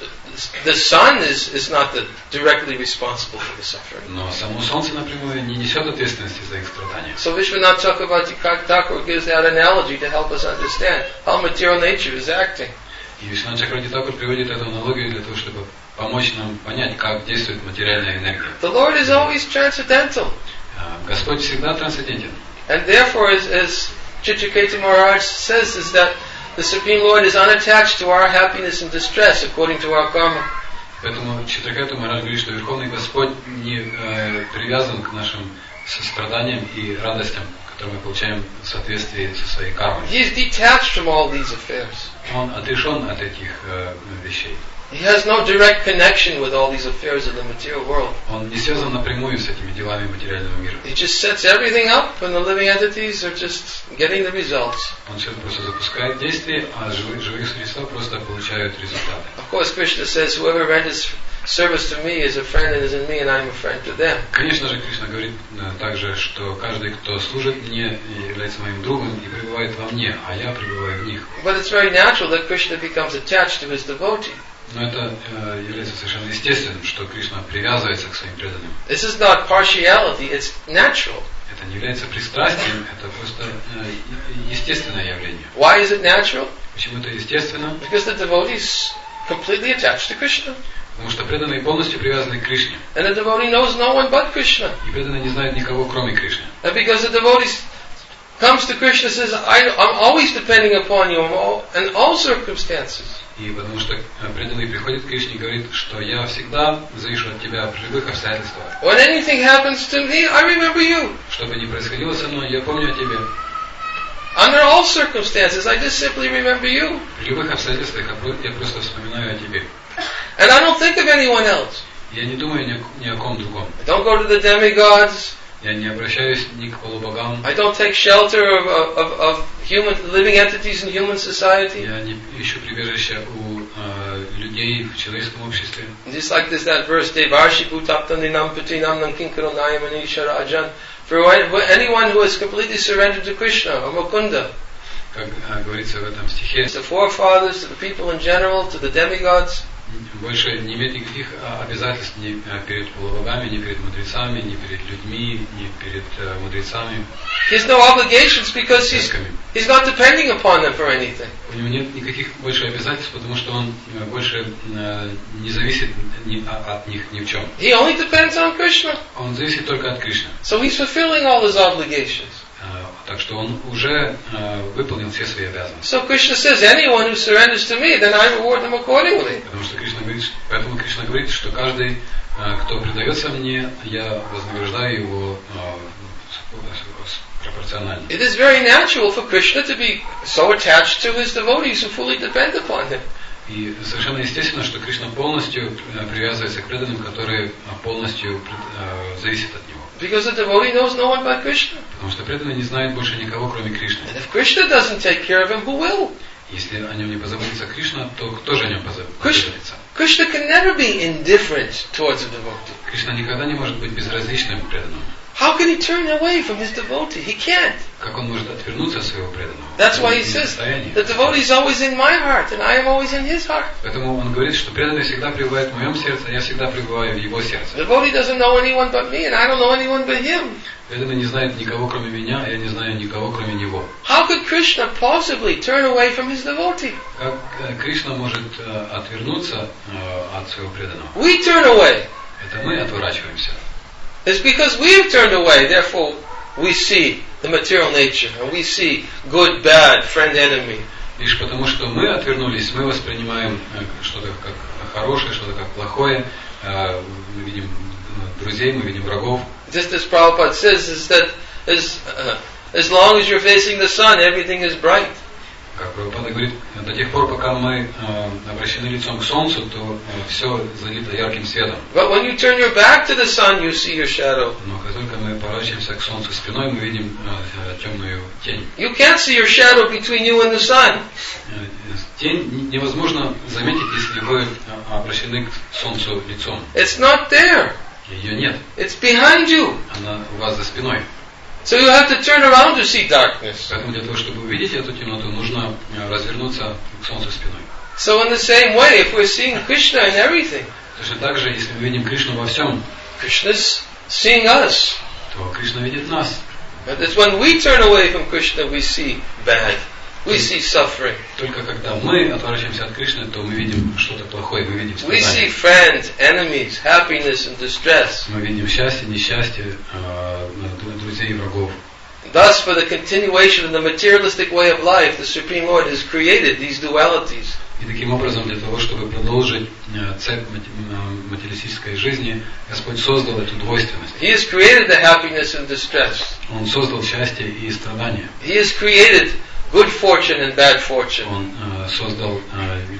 The sun is is not the, directly responsible for the suffering. Но само солнце напрямую не несет ответственности за их страдания. So Vishwanath Chakravarti Thakur gives that analogy to help us understand how material nature is acting. И Вишванат Чакраварти Тхакур приводит эту аналогию для того, чтобы помочь нам понять, как действует материальная энергия. The Lord is always transcendental. Господь всегда трансцендентен. And therefore, as, as Chitraketu Maharaj says, is that the Supreme Lord is unattached to our happiness and distress according to our karma. Поэтому Читракету Махарадж говорит, что Верховный Господь не э, привязан к нашим страданиям и радостям, которые мы получаем в соответствии со своей кармой. He is detached from all these affairs. Он отрешен от этих э, вещей. He has no direct connection with all these affairs of the material world. Он не связан напрямую с этими делами материального мира. He just sets everything up, and the living entities are just getting the results. Он сейчас просто запускает действия, а живые, живые существа просто получают результаты. Of course, Krishna says, whoever renders service to me is a friend and is in me, and I am a friend to them. Конечно же, Кришна говорит также, что каждый, кто служит мне, является моим другом и пребывает во мне, а я пребываю в них. But it's very natural that Krishna becomes attached to his devotee. Но это э, является совершенно естественным, что Кришна привязывается к своим преданным. This is not partiality, it's natural. Это не является пристрастием, это просто э, естественное явление. Why is it natural? Почему это естественно? Because the devotee is completely attached to Krishna. Потому что преданные полностью привязаны к Кришне. And the devotee knows no one but Krishna. И преданные не знают никого, кроме Кришны. And because the devotee comes to Krishna and says, I, I'm always depending upon you in all circumstances. И потому что преданный приходит к Кришне и говорит, что я всегда завишу от тебя при любых обстоятельствах. When anything happens to me, I remember you. Что бы ни происходило со мной, я помню о тебе. Under all circumstances, I just simply remember you. При любых обстоятельствах я просто вспоминаю о тебе. And I don't think of anyone else. Я не думаю ни о, ни о ком другом. I don't go to the demigods. Я не обращаюсь ни к полубогам. I don't take shelter of, of, of human living entities in human society. Я не ищу прибежища у э, людей в человеческом обществе. Just like this, that verse, Devarshi Bhutaptaninam Putinam Nankinkaronayam Anishara Ajan. For anyone who has completely surrendered to Krishna or Mukunda. Как э, говорится в этом стихе. To the forefathers, to the people in general, to the demigods. Больше не имеет никаких обязательств ни перед полубогами, ни перед мудрецами, ни перед людьми, ни перед uh, мудрецами. He has no obligations because he's, he's not depending upon them for anything. У него нет никаких больше обязательств, потому что он больше uh, не зависит ни, от них ни в чем. He only depends on Krishna. Он зависит только от Кришны. So he's fulfilling all his obligations. Uh, так что он уже uh, выполнил все свои обязанности. So Krishna says, anyone who surrenders to me, then I reward them accordingly. Потому что Кришна говорит, поэтому Кришна говорит, что каждый, uh, кто предается мне, я вознаграждаю его uh, пропорционально. It is very natural for Krishna to be so attached to his devotees who fully depend upon him. И совершенно естественно, что Кришна полностью привязывается к преданным, которые полностью uh, зависят от него. Because the devotee knows no one but Krishna. Потому что преданный не знает больше никого, кроме Кришны. And if Krishna doesn't take care of him, who will? Если о нем не позаботится Кришна, то кто же о нем позаботится? Krishna can never be indifferent towards a devotee. Кришна никогда не может быть безразличным к преданному. How can he turn away from his devotee? He can't. Как он может отвернуться от своего преданного? That's why he says, the devotee is always in my heart, and I am always in his heart. Поэтому он говорит, что преданный всегда пребывает в моем сердце, а я всегда пребываю в его сердце. The devotee doesn't know anyone but me, and I don't know anyone but him. Преданный не знает никого, кроме меня, а я не знаю никого, кроме него. How could Krishna possibly turn away from his devotee? Как Кришна может отвернуться от своего преданного? We turn away. Это мы отворачиваемся. It's because we have turned away, therefore we see the material nature, and we see good, bad, friend, enemy. Лишь потому, что мы отвернулись, мы воспринимаем что-то как хорошее, что-то как плохое, мы видим друзей, мы видим врагов. Just as Prabhupada says, is that as, uh, as long as you're facing the sun, everything is bright. Как Прабхупада говорит, до тех пор, пока мы э, обращены лицом к солнцу, то э, все залито ярким светом. But when you turn your back to the sun, you see your shadow. Но как только мы поворачиваемся к солнцу спиной, мы видим э, темную тень. You can't see your shadow between you and the sun. Тень невозможно заметить, если вы обращены к солнцу лицом. It's not there. Ее нет. It's behind you. Она у вас за спиной. So you have to turn around to see darkness. Поэтому для того, чтобы увидеть эту темноту, нужно развернуться к солнцу спиной. So in the same way, if we're seeing Krishna in everything, точно так же, если мы видим Кришну во всем, Krishna's seeing us. То Кришна видит нас. But it's when we turn away from Krishna, we see bad. We see suffering. Только когда мы отворачиваемся от Кришны, то мы видим что-то плохое, мы видим We see страдания. friends, enemies, happiness and distress. Мы видим счастье, несчастье, друзей и врагов. Thus, for the continuation of the materialistic way of life, the Supreme Lord has created these dualities. И таким образом, для того, чтобы продолжить цепь материалистической жизни, Господь создал эту двойственность. He has created the happiness and distress. Он создал счастье и страдания. He has created good fortune and bad fortune. Он создал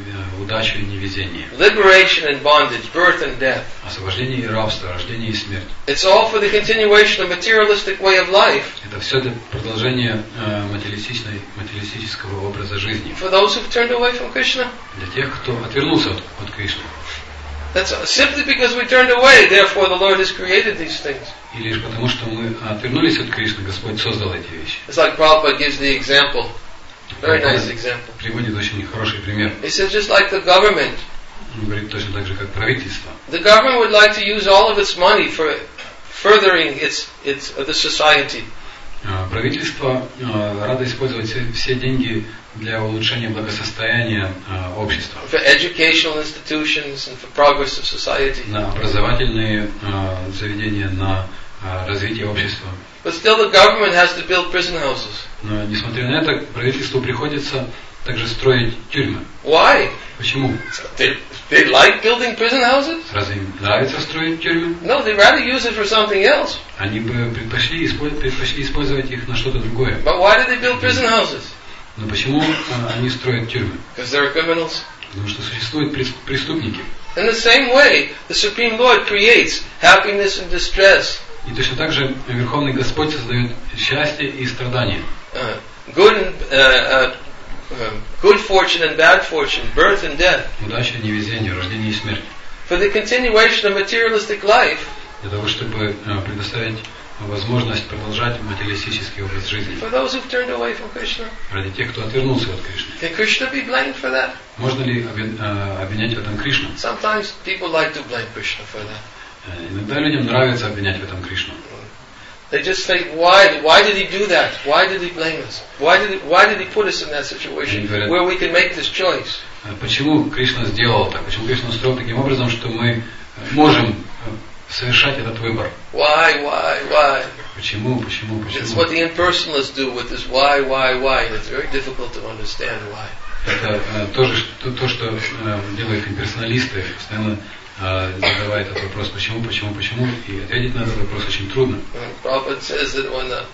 удачу и невезение. Liberation and bondage, birth and death. Освобождение и рабство, рождение и смерть. It's all for the continuation of materialistic way of life. Это все для продолжения э, материалистичной, материалистического образа жизни. For those who've turned away from Krishna. Для тех, кто отвернулся от, от Кришны. That's simply because we turned away, therefore the Lord has created these things. И лишь потому, что мы отвернулись от Кришны, Господь создал эти вещи. It's like Prabhupada gives the example. Very nice example. Приводит очень хороший пример. He says just like the government. Он говорит точно так же, как правительство. The government would like to use all of its money for furthering its its uh, the society. Правительство радо использовать все, все деньги для улучшения благосостояния uh, общества. For educational institutions and for progress of society. На образовательные uh, заведения, на uh, развитие общества. But still the government has to build prison houses. Но несмотря на это, правительству приходится также строить тюрьмы. Why? Почему? They, they like building prison houses? Разве им нравится строить тюрьмы? No, they'd rather use it for something else. Они бы предпочли, использ- предпочли использовать их на что-то другое. But why do they build prison houses? Но почему а, они строят тюрьмы? Because there are criminals. Потому что существуют преступники. In the same way, the Supreme Lord creates happiness and distress. И точно так же Верховный Господь создает счастье и страдания. Uh, good and uh, uh, uh, good fortune and bad fortune, birth and death. Удача, невезение, рождение и смерть. For the continuation of materialistic life. Для того, чтобы uh, предоставить возможность продолжать материалистический образ жизни. For those who've turned away from Krishna. Ради тех, кто отвернулся от Кришны. Can Krishna be blamed for that? Можно ли обвинять в этом Кришну? Sometimes people like to blame Krishna for that. Иногда людям нравится обвинять в этом Кришну. They just say, why? Why did he do that? Why did he blame us? Why did he, why did he put us in that situation говорят, where we can make this choice? Почему Кришна сделал так? Почему Кришна устроил таким образом, что мы можем совершать этот выбор? Why? Why? Why? Почему? Почему? Почему? It's what the impersonalists do with this why, why, why, and it's very difficult to understand why. Это э, тоже то, то, что э, делают имперсоналисты, постоянно э, задавая этот вопрос, почему, почему, почему, и ответить на этот вопрос очень трудно. Prabhupada says that when the,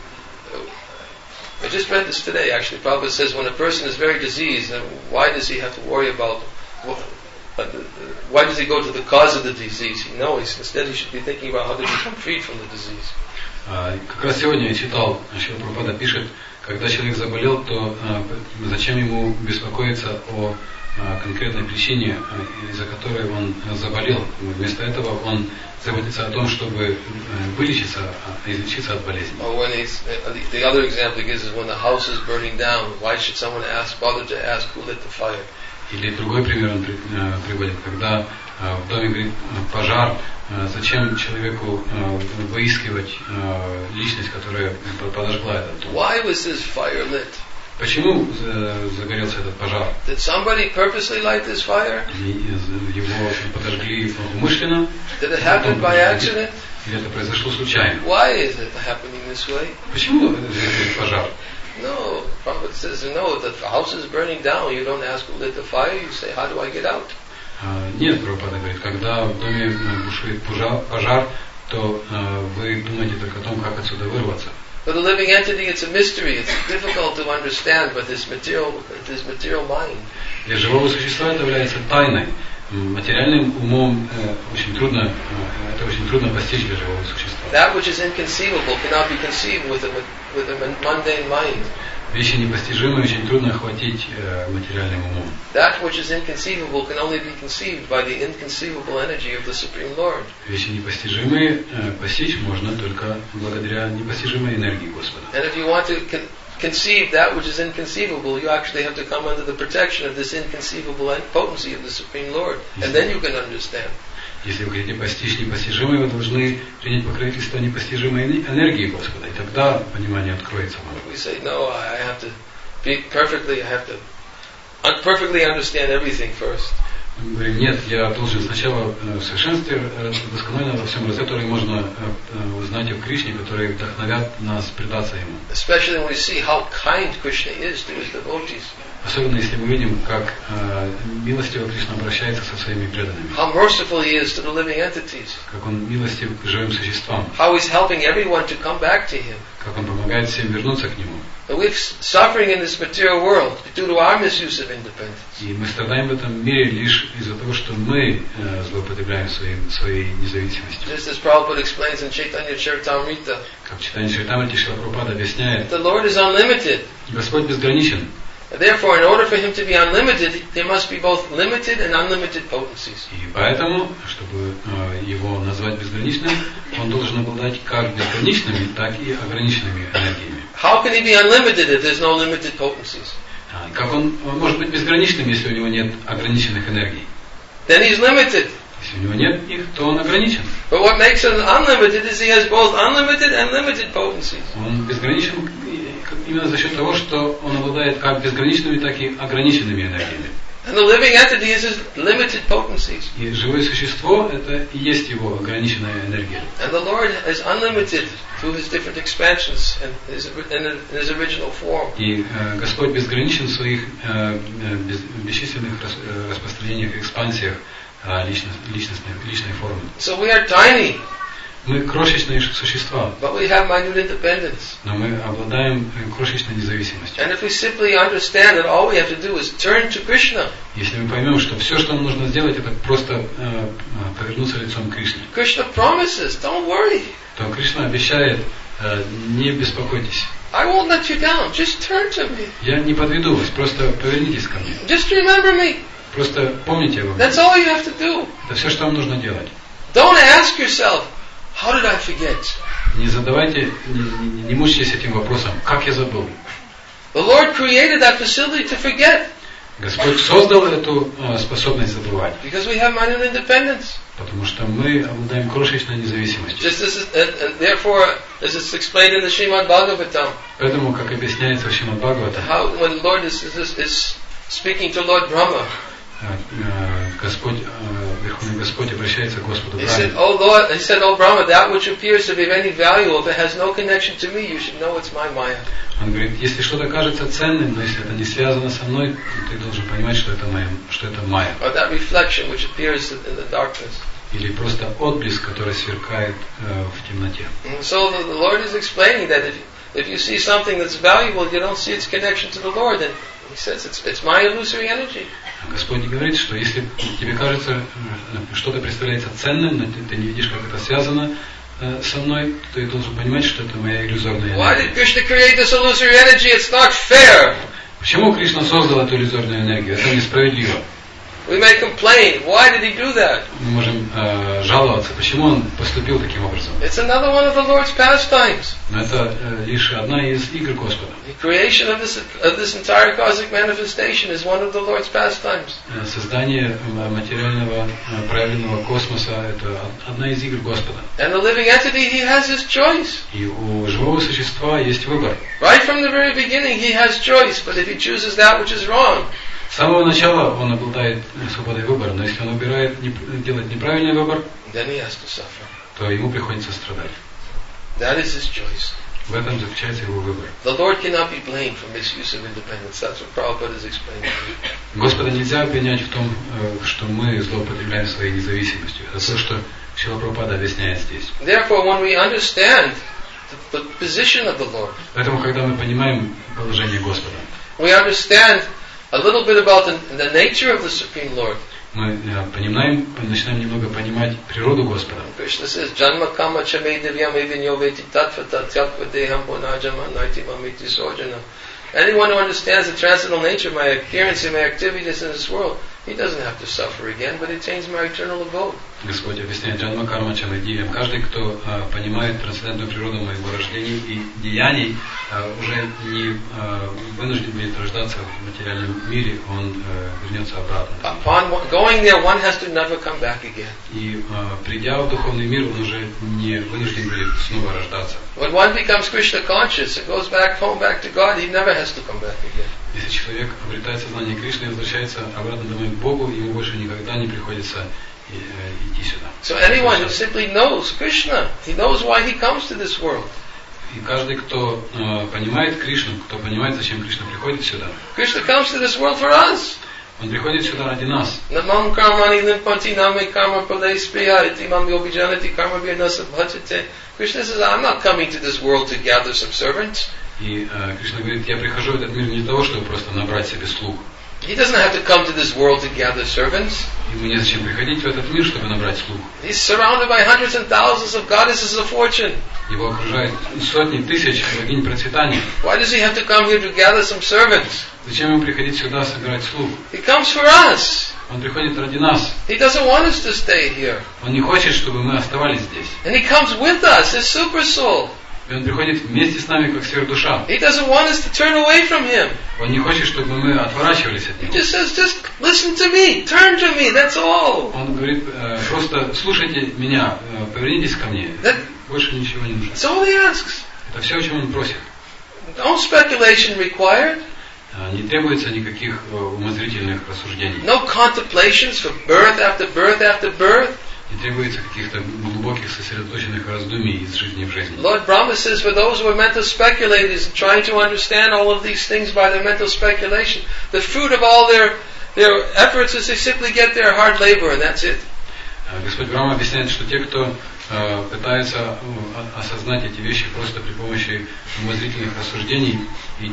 I just read this today actually, Prabhupada says when a person is very diseased, then why does he have to worry about, why does he go to the cause of the disease? No, he's, instead he should be thinking about how to become freed from the disease. Uh, как раз сегодня я читал, Шрила Прабхупада пишет, когда человек заболел, то uh, зачем ему беспокоиться о uh, конкретной причине, uh, из-за которой он заболел. Вместо этого он заботится о том, чтобы uh, вылечиться, uh, излечиться от болезни. Or when he's, uh, the other example he gives is when the house is burning down, why should someone ask, bother to ask who lit the fire? Или другой пример он при, uh, приводит, когда uh, в доме горит uh, пожар, uh, зачем человеку uh, выискивать uh, личность, которая подожгла этот дом? Why was this fire lit? Почему загорелся этот пожар? Did somebody purposely light this fire? Его подожгли умышленно? Did it happen by accident? Или это произошло случайно? Why is it happening this way? Почему этот пожар? No, Prabhupada says, no, the house is burning down. You don't ask who lit the fire. You say, how do I get out? Нет, Прабхупада говорит, когда в доме бушует пожар, то вы думаете только о том, как отсюда вырваться. For the living entity, it's a mystery. It's difficult to understand with this material, with this material mind. Для живого существа это является тайной. Материальным умом э, очень трудно, э, это очень трудно постичь для живого существа. That which is inconceivable cannot be conceived with a, with a mundane mind. Вещи непостижимые очень трудно охватить э, материальным умом. That which is inconceivable can only be conceived by the inconceivable energy of the Supreme Lord. Вещи непостижимые э, постичь можно только благодаря непостижимой энергии Господа. And if you want to con- conceive that which is inconceivable, you actually have to come under the protection of this inconceivable potency of the Supreme Lord, and then you can understand. Если вы хотите постичь непостижимое, вы должны принять покровительство непостижимой энергии Господа, и тогда понимание откроется вам. We say, no, I have to be perfectly, I have to un- perfectly understand everything first. Мы говорим, нет, я должен сначала в совершенстве досконально во всем разделе, который можно узнать о Кришне, которые вдохновят нас предаться Ему. Especially when we see how kind Krishna is to his devotees. Особенно если мы видим, как э, милостиво Кришна обращается со своими преданными. How merciful he is to the living entities. Как он милостив к живым существам. How he's helping everyone to come back to him. Как он помогает всем вернуться к нему. But we're suffering in this material world due to our misuse of independence. И мы страдаем в этом мире лишь из-за того, что мы э, злоупотребляем своим, своей независимостью. Just as Prabhupada explains in Chaitanya Charitamrita. Как в читании Чаритамрити Шрила Прабхупада объясняет. The Lord is unlimited. Господь безграничен. Therefore, in order for him to be unlimited, there must be both limited and unlimited potencies. И поэтому, чтобы э, его назвать безграничным, он должен обладать как безграничными, так и ограниченными энергиями. How can he be unlimited if there's no limited potencies? А, как он может быть безграничным, если у него нет ограниченных энергий? Then he's limited. Если у него нет их, то он ограничен. But what makes him unlimited is he has both unlimited and limited potencies. Он безграничен именно за счет того, что он обладает как безграничными, так и ограниченными энергиями. And the living entity is his limited potencies. И живое существо – это и есть его ограниченная энергия. And the Lord is unlimited through his different expansions and his, in his original form. И э, Господь безграничен в своих э, без, бесчисленных рас, э, распространениях, экспансиях э, личность, личностной, личной формы. So we are tiny. Мы крошечные существа, but we have minute independence. Но мы обладаем крошечной независимостью. And if we simply understand that all we have to do is turn to Krishna. Если мы поймем, что все, что нам нужно сделать, это просто э, повернуться лицом к Кришне. Krishna promises, don't worry. То Кришна обещает, э, не беспокойтесь. I won't let you down. Just turn to me. Я не подведу вас, просто повернитесь ко мне. Just remember me. Просто помните обо мне. That's all you have to do. Это все, что вам нужно делать. Don't ask yourself, how did I forget? Не задавайте, не, не, не мучайтесь этим вопросом, как я забыл. The Lord created that facility to forget. Господь создал эту э, способность забывать. Because we have minute independence. Потому что мы обладаем крошечной независимостью. Just as, and, and therefore, as it's explained in the Srimad Bhagavatam. Поэтому, как объясняется в Шримад Бхагаватам, how when the Lord is, is, is speaking to Lord Brahma. Господь, Верховный Господь обращается к Господу He Брахме. said, "Oh Lord," he said, "Oh Brahma, that which appears to be of any value, if it has no connection to me, you should know it's my Maya." Он говорит, если что-то кажется ценным, но если это не связано со мной, то ты должен понимать, что это моя, что это Майя. Or that reflection which appears in the darkness. Или просто отблеск, который сверкает э, в темноте. And so the, the Lord is explaining that if if you see something that's valuable, you don't see its connection to the Lord, then He says it's it's my illusory energy. Господь говорит, что если тебе кажется, что-то представляется ценным, но ты, ты не видишь, как это связано э, со мной, то ты должен понимать, что это моя иллюзорная Why did энергия. Krishna create this illusory energy? It's not fair. Почему Кришна создал эту иллюзорную энергию? Это несправедливо. We may complain. Why did He do that? Мы можем э, жаловаться, почему он поступил таким образом. It's another one of the Lord's pastimes. Но это э, лишь одна из игр Господа. The creation of this of this entire cosmic manifestation is one of the Lord's pastimes. Создание материального правильного космоса – это одна из игр Господа. And the living entity, he has his choice. И у живого существа есть выбор. Right from the very beginning, he has choice. But if he chooses that which is wrong, с самого начала он обладает свободой выбора, но если он выбирает не, делать неправильный выбор, then he has to suffer. То ему приходится страдать. That is his choice. В этом заключается его выбор. The Lord cannot be blamed for misuse of independence. That's what Prabhupada is explaining. Господа нельзя обвинять в том, что мы злоупотребляем своей независимостью. Это то, что Шрила Прабхупада объясняет здесь. Therefore, when we understand the, the position of the Lord, поэтому, когда мы понимаем положение Господа, we understand a little bit about the, the nature of the Supreme Lord. Мы понимаем, начинаем немного понимать природу Господа. Krishna says, "Janma kama chame divyam evinyo veti tatvata tyakva deham punajama naiti mamiti sojana." Anyone who understands the transcendental nature of my appearance and my activities in this world, he doesn't have to suffer again, but attains my eternal abode. Господь объясняет Джанма Карма Чамадиям. Каждый, кто а, понимает трансцендентную природу моего рождения и деяний, а, уже не а, вынужден будет рождаться в материальном мире, он а, вернется обратно. Upon going there, one has to never come back again. И а, придя в духовный мир, он уже не вынужден будет снова рождаться. When one becomes Krishna conscious and goes back home, back to God, he never has to come back again. Если человек обретает сознание Кришны и возвращается обратно домой к Богу, ему больше никогда не приходится идти сюда. So anyone who simply knows Krishna, he knows why he comes to this world. И каждый, кто э, понимает Кришну, кто понимает, зачем Кришна приходит сюда, Krishna comes to this world for us. он приходит сюда ради нас. Namam karmani limpanti name karma pradespriya iti mam yobijanati karma virnasa bhajate. Krishna says, I'm not coming to this world to gather some servants. И э, Кришна говорит, я прихожу в этот мир не для того, чтобы просто набрать себе слух. He doesn't have to come to this world to gather servants. Ему незачем приходить в этот мир, чтобы набрать слух. He's surrounded by hundreds and thousands of goddesses of fortune. Его окружает сотни тысяч богинь процветания. Why does he have to come here to gather some servants? Зачем ему приходить сюда собирать слух? He comes for us. Он приходит ради нас. He doesn't want us to stay here. Он не хочет, чтобы мы оставались здесь. And he comes with us, his super soul. И он приходит вместе с нами, как сверхдуша. He doesn't want us to turn away from him. Он не хочет, чтобы мы отворачивались от He него. just says, just listen to me, turn to me, that's all. Он говорит, э, просто слушайте меня, э, повернитесь ко мне. That, Больше ничего не нужно. that's all he asks. Это все, о чем он просит. No speculation required. Э, Не требуется никаких э, умозрительных рассуждений. No contemplations for birth after birth after birth. Не требуется каких-то глубоких сосредоточенных раздумий из жизни в жизнь. Lord Brahma says for those who are mental speculators and trying to understand all of these things by their mental speculation, the fruit of all their their efforts is they simply get their hard labor and that's it. Э, Господь Брахма объясняет, что те, кто э, пытается э, осознать эти вещи просто при помощи умозрительных рассуждений, и,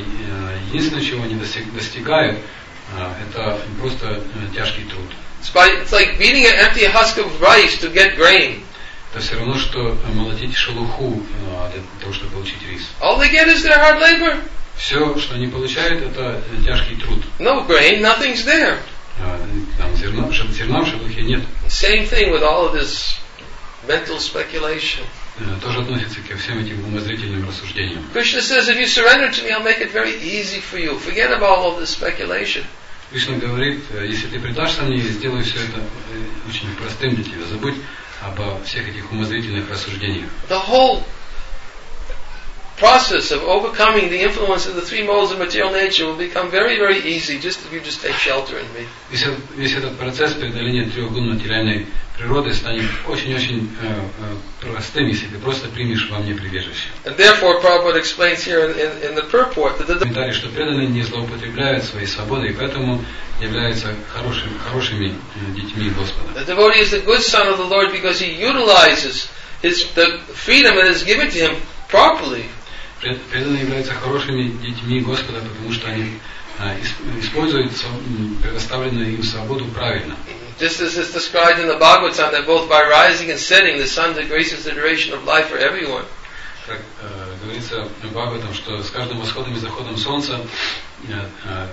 э, единственное, чего они достиг, достигают, э, это просто э, тяжкий труд. It's, by, it's like beating an empty husk of rice to get grain. Это все равно, что молотить шелуху э, для того, чтобы получить рис. All they get is their hard labor. Все, что они получают, это тяжкий труд. No grain, nothing's there. Э, Там зерна, ш- зерна в шелухе нет. Same thing with all of this mental speculation. Э, Тоже относится ко всем этим умозрительным рассуждениям. Krishna says, if you surrender to me, I'll make it very easy for you. Forget about all this speculation. Кришна говорит, э, если ты предашься мне, я сделаю все это э, очень простым для тебя. Забудь обо всех этих умозрительных рассуждениях. The whole process of overcoming the influence of the three modes of material nature will become very, very easy just if you just take shelter in me. Весь, этот- весь этот процесс преодоления трех гун материальной природы станет очень-очень э, э, простым, если ты просто примешь во мне прибежище. And therefore, Prabhupada explains here in, in, in the purport that the, Комментарий, что преданные не злоупотребляют своей свободой, и поэтому являются хорошими, хорошими э, детьми Господа. the devotee is the good son of the Lord because he utilizes his the freedom that is given to him properly. Пред- Преданные являются хорошими детьми Господа, потому что они э, ис- используют св- м, предоставленную им свободу правильно. Just as is described in the Bhagavatam, that both by rising and setting, the sun decreases the duration of life for everyone. Как э, говорится в Бхагаватам, что с каждым восходом и заходом солнца э, э,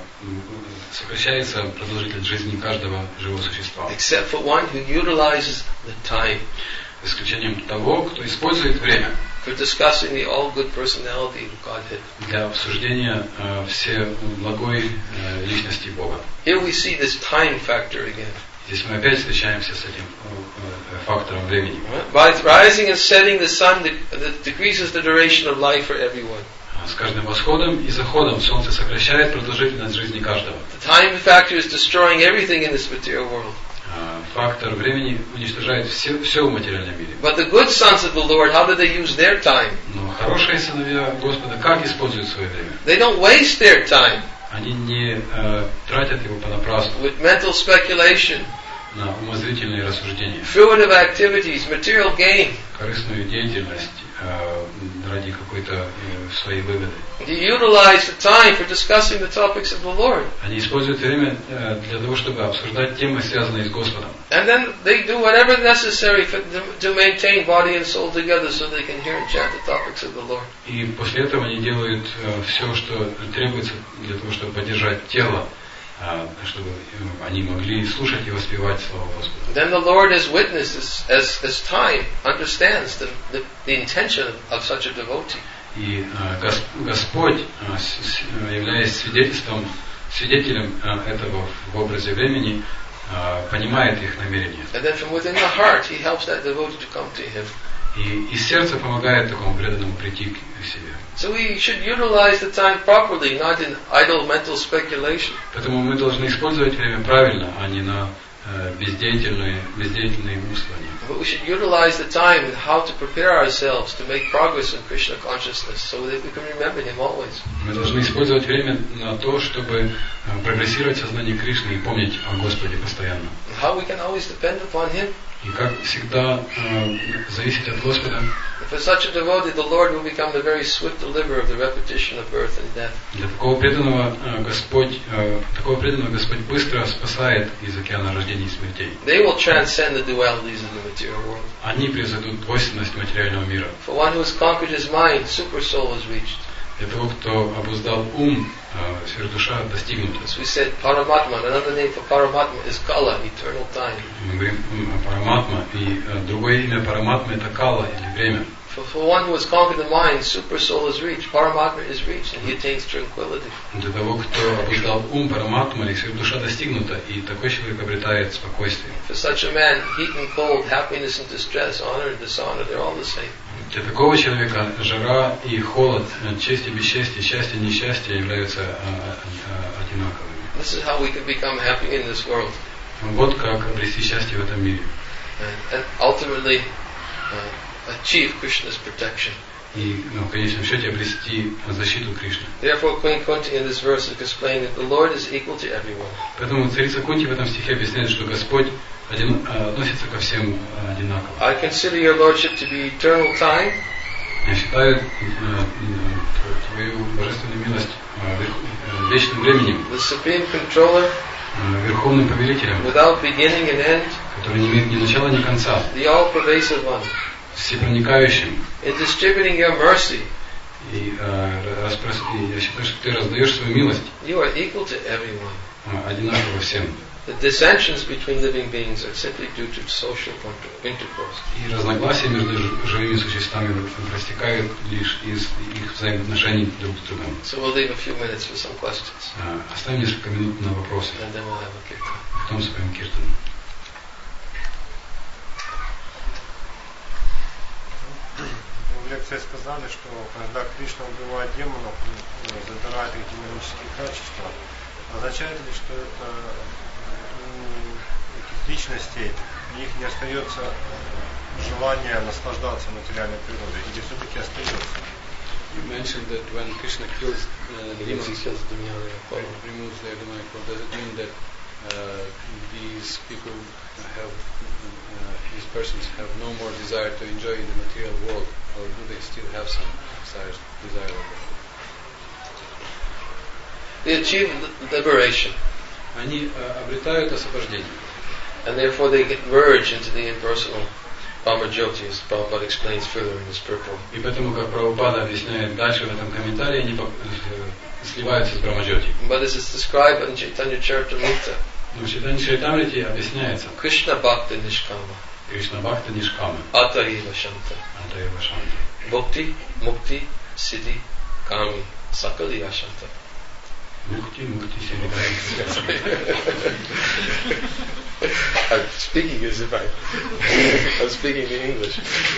сокращается продолжительность жизни каждого живого существа. Except for one who utilizes the time За исключением того, кто использует время for discussing the all-good personality of Godhead. для обсуждения э, все благой э, личности Бога. Here we see this time factor again. Здесь мы опять встречаемся с этим э, э, фактором времени. By rising and setting, the sun de- de- decreases the duration of life for everyone. С каждым восходом и заходом солнце сокращает продолжительность жизни каждого. The time factor is destroying everything in this material world. Э, Фактор времени уничтожает все, все в материальном мире. But the good sons of the Lord, how do they use their time? Но хорошие сыновья Господа как используют свое время? They don't waste their time Они не э, тратят его понапрасну with mental speculation, на умозрительные рассуждения, fruitive activities, material gain. корыстную деятельность э, ради какой-то э, своей выгоды. You utilize the time for discussing the topics of the Lord. Они используют время э, для того, чтобы обсуждать темы, связанные с Господом. And then they do whatever necessary for, to maintain body and soul together so they can hear and chant the topics of the Lord. И после этого они делают э, все, что требуется для того, чтобы поддержать тело, э, чтобы э, они могли слушать и воспевать слова Господа. Then the Lord as witness, as, as, as time, understands the, the, the intention of such a devotee. И э, Гос- Господь, э, с- с- являясь свидетельством, свидетелем э, этого в образе времени, э, понимает их намерения. And then from within the heart, He helps that devotee to come to Him. И из сердца помогает такому преданному прийти к себе. So we should utilize the time properly, not in idle mental speculation. Поэтому мы должны использовать время правильно, а не на бездеятельные, бездеятельные умствования. But we should utilize the time and how to prepare ourselves to make progress in Krishna consciousness so that we can remember Him always. Мы должны использовать время на то, чтобы прогрессировать в сознании Кришны и помнить о Господе постоянно. And how we can always depend upon Him. И как всегда э, зависеть от Господа. For such a devotee, the Lord will become the very swift deliverer of the repetition of birth and death. Для такого преданного э, Господь, э, такого преданного Господь быстро спасает из океана рождений и смертей. They will transcend the dualities of the material world. Они превзойдут двойственность материального мира. For one who has conquered his mind, super soul is reached. Для того, кто обуздал ум, э, сверхдуша достигнута. As we said, Paramatma, another name for Paramatma is Kala, eternal time. Мы говорим о Параматма, и э, другое имя Параматма это Кала или время. For, for one who has conquered the mind, super soul is reached, Paramatma is reached, and he attains tranquility. Для того, кто обуздал ум, Параматма или сверхдуша достигнута, и такой человек обретает спокойствие. For such a man, heat and cold, happiness and distress, honor and dishonor, they're all the same. Для такого человека жара и холод, честь и бесчестие, счастье и несчастье являются э, э, одинаковыми. This is how we can become happy in this world. Вот как обрести счастье в этом мире. And, and ultimately uh, achieve Krishna's protection. И ну, в конечном счете обрести защиту Кришны. Therefore, Queen Kunti in this verse is explaining that the Lord is equal to everyone. Поэтому царица Кунти в этом стихе объясняет, что Господь один, относится ко всем одинаково. I consider your lordship to be eternal time. Я считаю твою божественную милость вечным временем, The supreme controller, верховным повелителем, withoут beginning and end, который не имеет ни начала, ни конца, the all-pervasive one, всепроникающим. in distributing your mercy. И, э, распрос... и я считаю, что ты раздаешь свою милость You are equal to everyone. э, одинаково всем. The dissensions between living beings are simply due to social intercourse. И разногласия между живыми существами проистекают лишь из их взаимоотношений друг с другом. So we'll leave a few minutes for some questions. Э, оставим несколько минут на вопросы. And then we'll have a kirtan. Потом споем киртан. В лекции сказали, что когда Кришна убивает демонов, забирает их демонические качества, означает ли, что это у этих личностей у них не остается желание наслаждаться материальной природой, или все-таки остается? You mentioned that when Krishna kills uh, the demons, Kills the demonic form. removes their demonic form, does it mean that uh, these people have, uh, these persons have no more desire to enjoy the material world, or do they still have some desires, desire of it? They achieve liberation, Они uh, обретают освобождение, and therefore they get merged into the impersonal Brahmajyoti, as Prabhupada explains further in this purport. и поэтому, как Прабхупада объясняет дальше в этом комментарии, они сливаются с Брамаджоти. But as is described in Chaitanya Charitamrita, Но в Чайтанья Чаритамрите объясняется Krishna Bhakta Nishkama, Кришна Бхакта Нишкама, Ataiva Shanta, Атаева Шанти. Bhukti, Mukti, Siddhi, Kami, Sakali Ashanta. Мукти, мукти, сидикай. I'm speaking as if I, I'm speaking in English.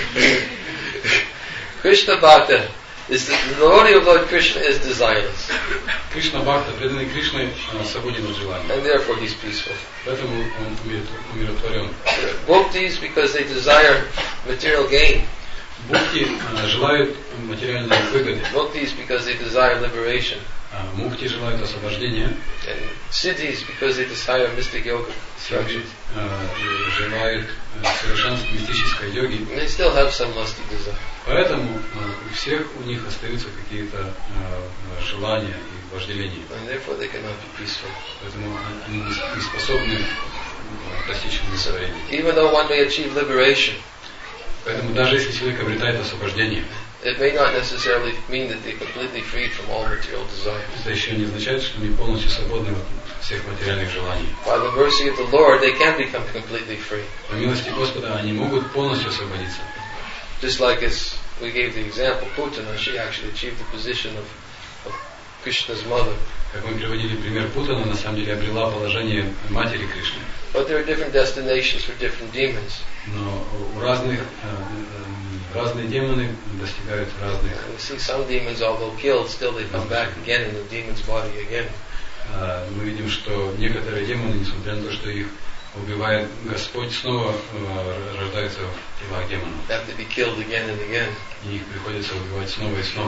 Krishna Bhakta is the, the devotee of Lord Krishna is desireless, Кришна Бхакта, преданный Кришной, свободен от желания. and therefore he's peaceful. Поэтому он умиротворен. Bhuktis because they desire material gain. Бхукти желают материальной выгоды. Muktis because they desire liberation. Мукти желают освобождения. And siddhis because they desire mystic yoga. Сидхи желают совершенства мистической йоги. And they still have some lusty desire. Поэтому у всех у них остаются какие-то желания и вожделения. And therefore they cannot be peaceful. Поэтому они не способны достичь удовлетворения. Even though one may achieve liberation, Поэтому даже если человек обретает освобождение, it may not necessarily mean that they're completely freed from all material desires. это еще не означает, что они полностью свободны от всех материальных желаний. By the mercy of the Lord, they can become completely free. По милости Господа они могут полностью освободиться. Just like as we gave the example, Putana, she actually achieved the position of, of Krishna's mother. Как мы приводили пример Путана, на самом деле обрела положение матери Кришны. But there are different destinations for different demons. Но у разных разные демоны достигают разных. And we see some demons, although killed, still they come back again in the demon's body again. Мы видим, что некоторые демоны, несмотря на то, что их убивает Господь, снова э, рождаются в телах демонов. Have to be killed again and again. И их приходится убивать снова и снова.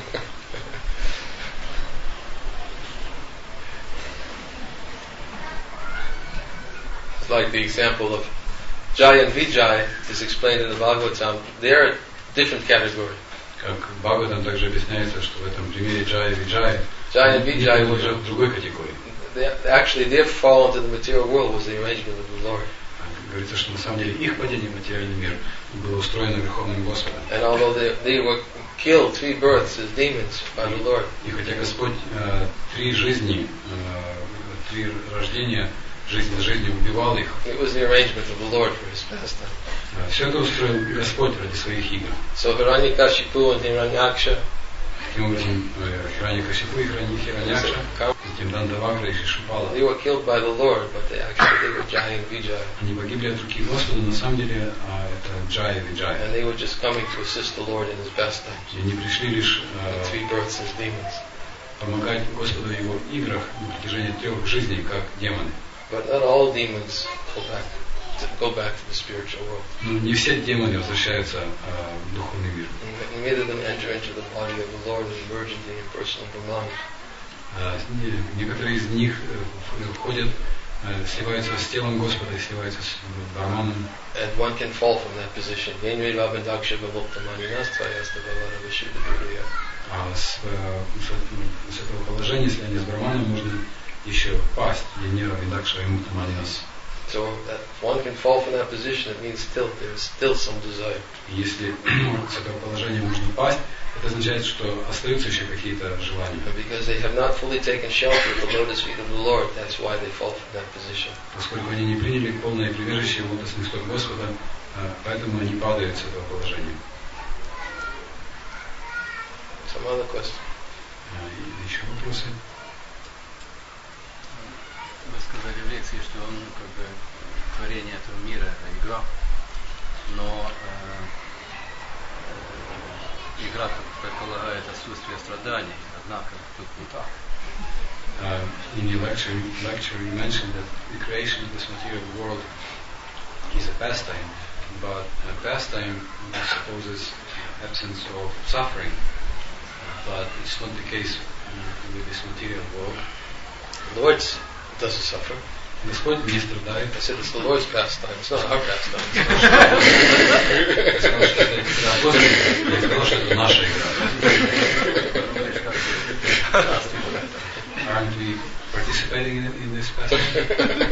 It's like the example of Jai and Vijay is explained in the Bhagavatam. They're a different category. Как в Бхагаватам также объясняется, что в этом примере Джая и Виджая Jai and Vijay уже в другой категории. They, actually, their fall into the material world was the arrangement of the Lord. Говорится, что на самом деле их падение в материальный мир было устроено Верховным Господом. And although they, they were killed three births as demons by the Lord, И хотя Господь э, три жизни, э, три рождения, жизнь за жизнью убивал их, it was the arrangement of the Lord for His pastime. э, все это устроил Господь ради своих игр. So Hiranyakashipu and Hiranyaksha, Таким образом, Хираньякашипу и Хираньякша, затем Дандавагра и Шишупала, they were killed by the Lord, but they actually they were Jai and Vijay. они погибли от руки Господа, на самом деле а, это Джая и Виджая. And they were just coming to assist the Lord in His pastime. И они пришли лишь The э, three births as demons. помогать Господу в Его играх на протяжении трех жизней, как демоны. But not all demons go back to, go back to the spiritual world. Но не все демоны возвращаются э, в духовный мир. And many of them enter into the body of the Lord and emerge into the impersonal Brahman. Э, некоторые из них э, входят, э, сливаются с телом Господа и сливаются с Брахманом. And one can fall from that position. А с, э, с, с этого положения, если они с Брахманом, можно еще пасть. Янира Видакша и Муктаманинас. So that one can fall from that position, it means still there is still some desire. Если с этого положения можно пасть, это означает, что остаются еще какие-то желания. But because they have not fully taken shelter at the lotus feet of the Lord, that's why they fall from that position. Поскольку они не приняли полное прибежище в лотосных стоп Господа, поэтому они падают с этого положения. Some other question? Еще вопросы? Вы сказали в лекции, что он как бы творение этого мира, это игра, но э, э, игра предполагает отсутствие страданий, однако тут не так. Uh, in your lecture, lecture you mentioned that the creation of this material world is a pastime, but a pastime supposes absence of suffering, but it's not the case with this material world. The Lord doesn't suffer. Господь не страдает. I said it's the Lord's pastime, it's not our pastime. Я сказал, что это игра Господа, я сказал, что это наша игра. Aren't we participating in, in this pastime?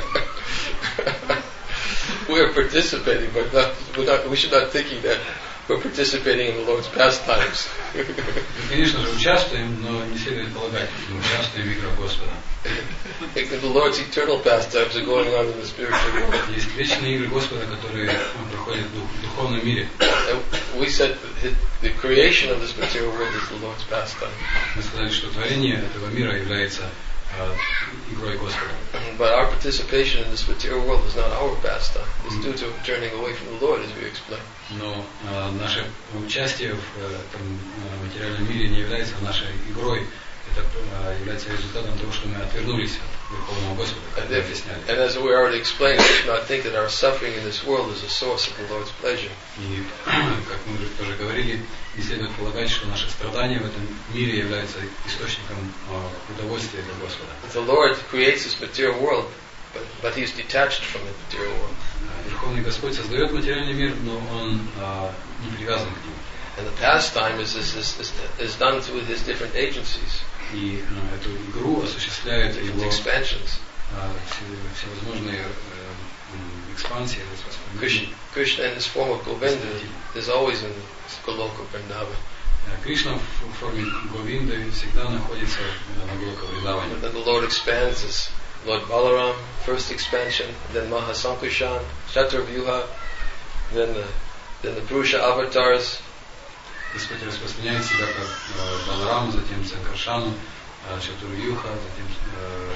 We're participating, but not, we're not, we should not thinking that we're participating in the Lord's pastimes. Мы, конечно же, участвуем, но не следует полагать, что мы участвуем в играх Господа. The Lord's eternal pastimes are going on in the spiritual world. Есть вечные игры Господа, которые проходят в духовном мире. We said that the creation of this material world is the Lord's pastime. Мы сказали, что творение этого мира является uh, игрой Господа. But our participation in this material world is not our pastime. It's due to turning away from the Lord, as we explained. Но uh, наше участие в uh, этом uh, материальном мире не является нашей игрой. Это uh, является результатом того, что мы отвернулись от Верховного Господа, как мы объясняли. And as we already explained, we should not think that our suffering in this world is a source of the Lord's pleasure. И, как мы уже тоже говорили, не следует полагать, что наше страдание в этом мире является источником uh, удовольствия для Господа. The Lord creates this material world, but, but He is detached from the material world. Верховный Господь создает материальный мир, но Он uh, не привязан к нему. And the pastime is, is, is, is done through His different agencies. И uh, эту игру осуществляют его expansions. Uh, все, всевозможные uh, экспансии. Krishna, Krishna in his form of Govinda is always in Goloka Vrindavan. Кришна в форме Говинды всегда находится на Голока Вриндаване. Then the Lord expands as Lord Balaram, first expansion, then Mahasankushan, Chaturvyuha, then the, then the Purusha avatars. Господь распространяет себя как э, Балараму, затем Санкаршану, э, Чатурвьюха, затем э,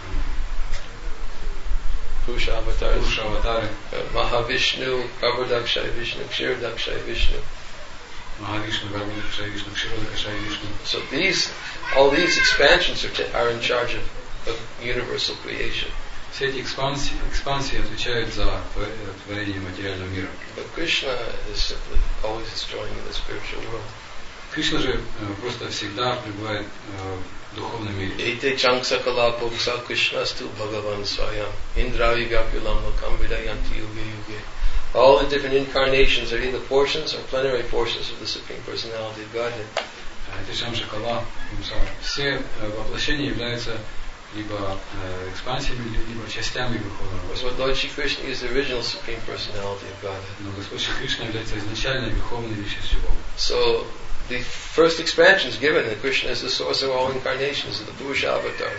Purusha avatars, Пуруша аватары, uh, Mahavishnu, Garbhodakshaya Vishnu, Kshirodakshaya Vishnu. Махавишну, Гарбhodakshaya Vishnu, Kshirodakshaya Vishnu. So these, all these expansions are, t- are in charge of, of universal creation. Все эти экспансии, экспансии отвечают за творение материального мира. But Krishna is simply always enjoying in the spiritual world. Кришна же просто всегда пребывает в духовном мире. Ete changsakala poksa Krishnastu Bhagavan Swayam Indravi Gakulam Lokam Vidayanti Yuge Yuge. All the different incarnations are either portions or plenary portions of the Supreme Personality of Godhead. Все воплощения являются либо экспансиями, либо частями Верховного Господа. But Lord Shri Krishna is the original Supreme Personality of Godhead. Но Господь Шри Кришна является изначальной Верховной Веществом. So the first expansion is given that Krishna is the source of all incarnations of the Purusha avatars.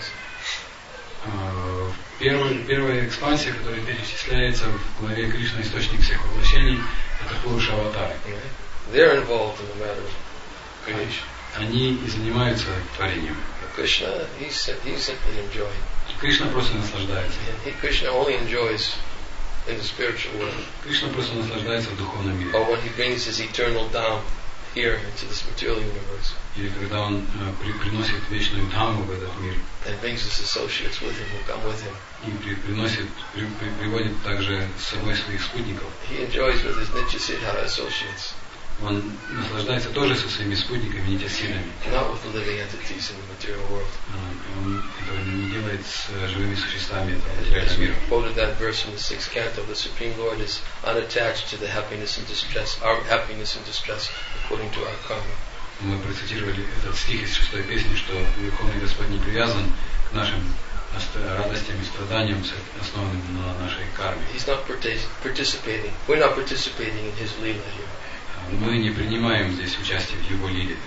Первая, первая экспансия, которая перечисляется в главе Кришна, источник всех воплощений, это Пуруша аватары. They're involved in the matter of creation. Они и занимаются творением. Krishna, he's, he's simply enjoying. Кришна просто наслаждается. And he, Krishna only enjoys in the spiritual world. Кришна просто наслаждается в духовном мире. Or when he brings his eternal down here into this material universe. Или когда он э, при, приносит вечную Дхамму в этот мир. And brings his associates with him who come with him. И при, приносит, при, при, приводит также с собой своих спутников. He enjoys with his Nityasiddhara associates. Он наслаждается тоже со своими спутниками, нитясидами. Not with the living entities in the material world. Он этого не делает с живыми существами этого материального мира. Quoted that verse from the sixth canto. The Supreme Lord is unattached to the happiness and distress, our happiness and distress, according to our karma. Мы процитировали этот стих из шестой песни, что Верховный Господь не привязан к нашим радостям и страданиям, основанным на нашей карме. He's not participating. We're not participating in his lila here. Мы не принимаем здесь участие в его лиле.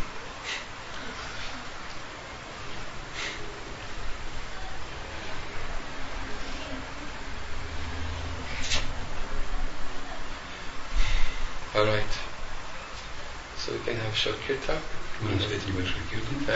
All right. So we can have short kirtan. Можем взять небольшой киртан.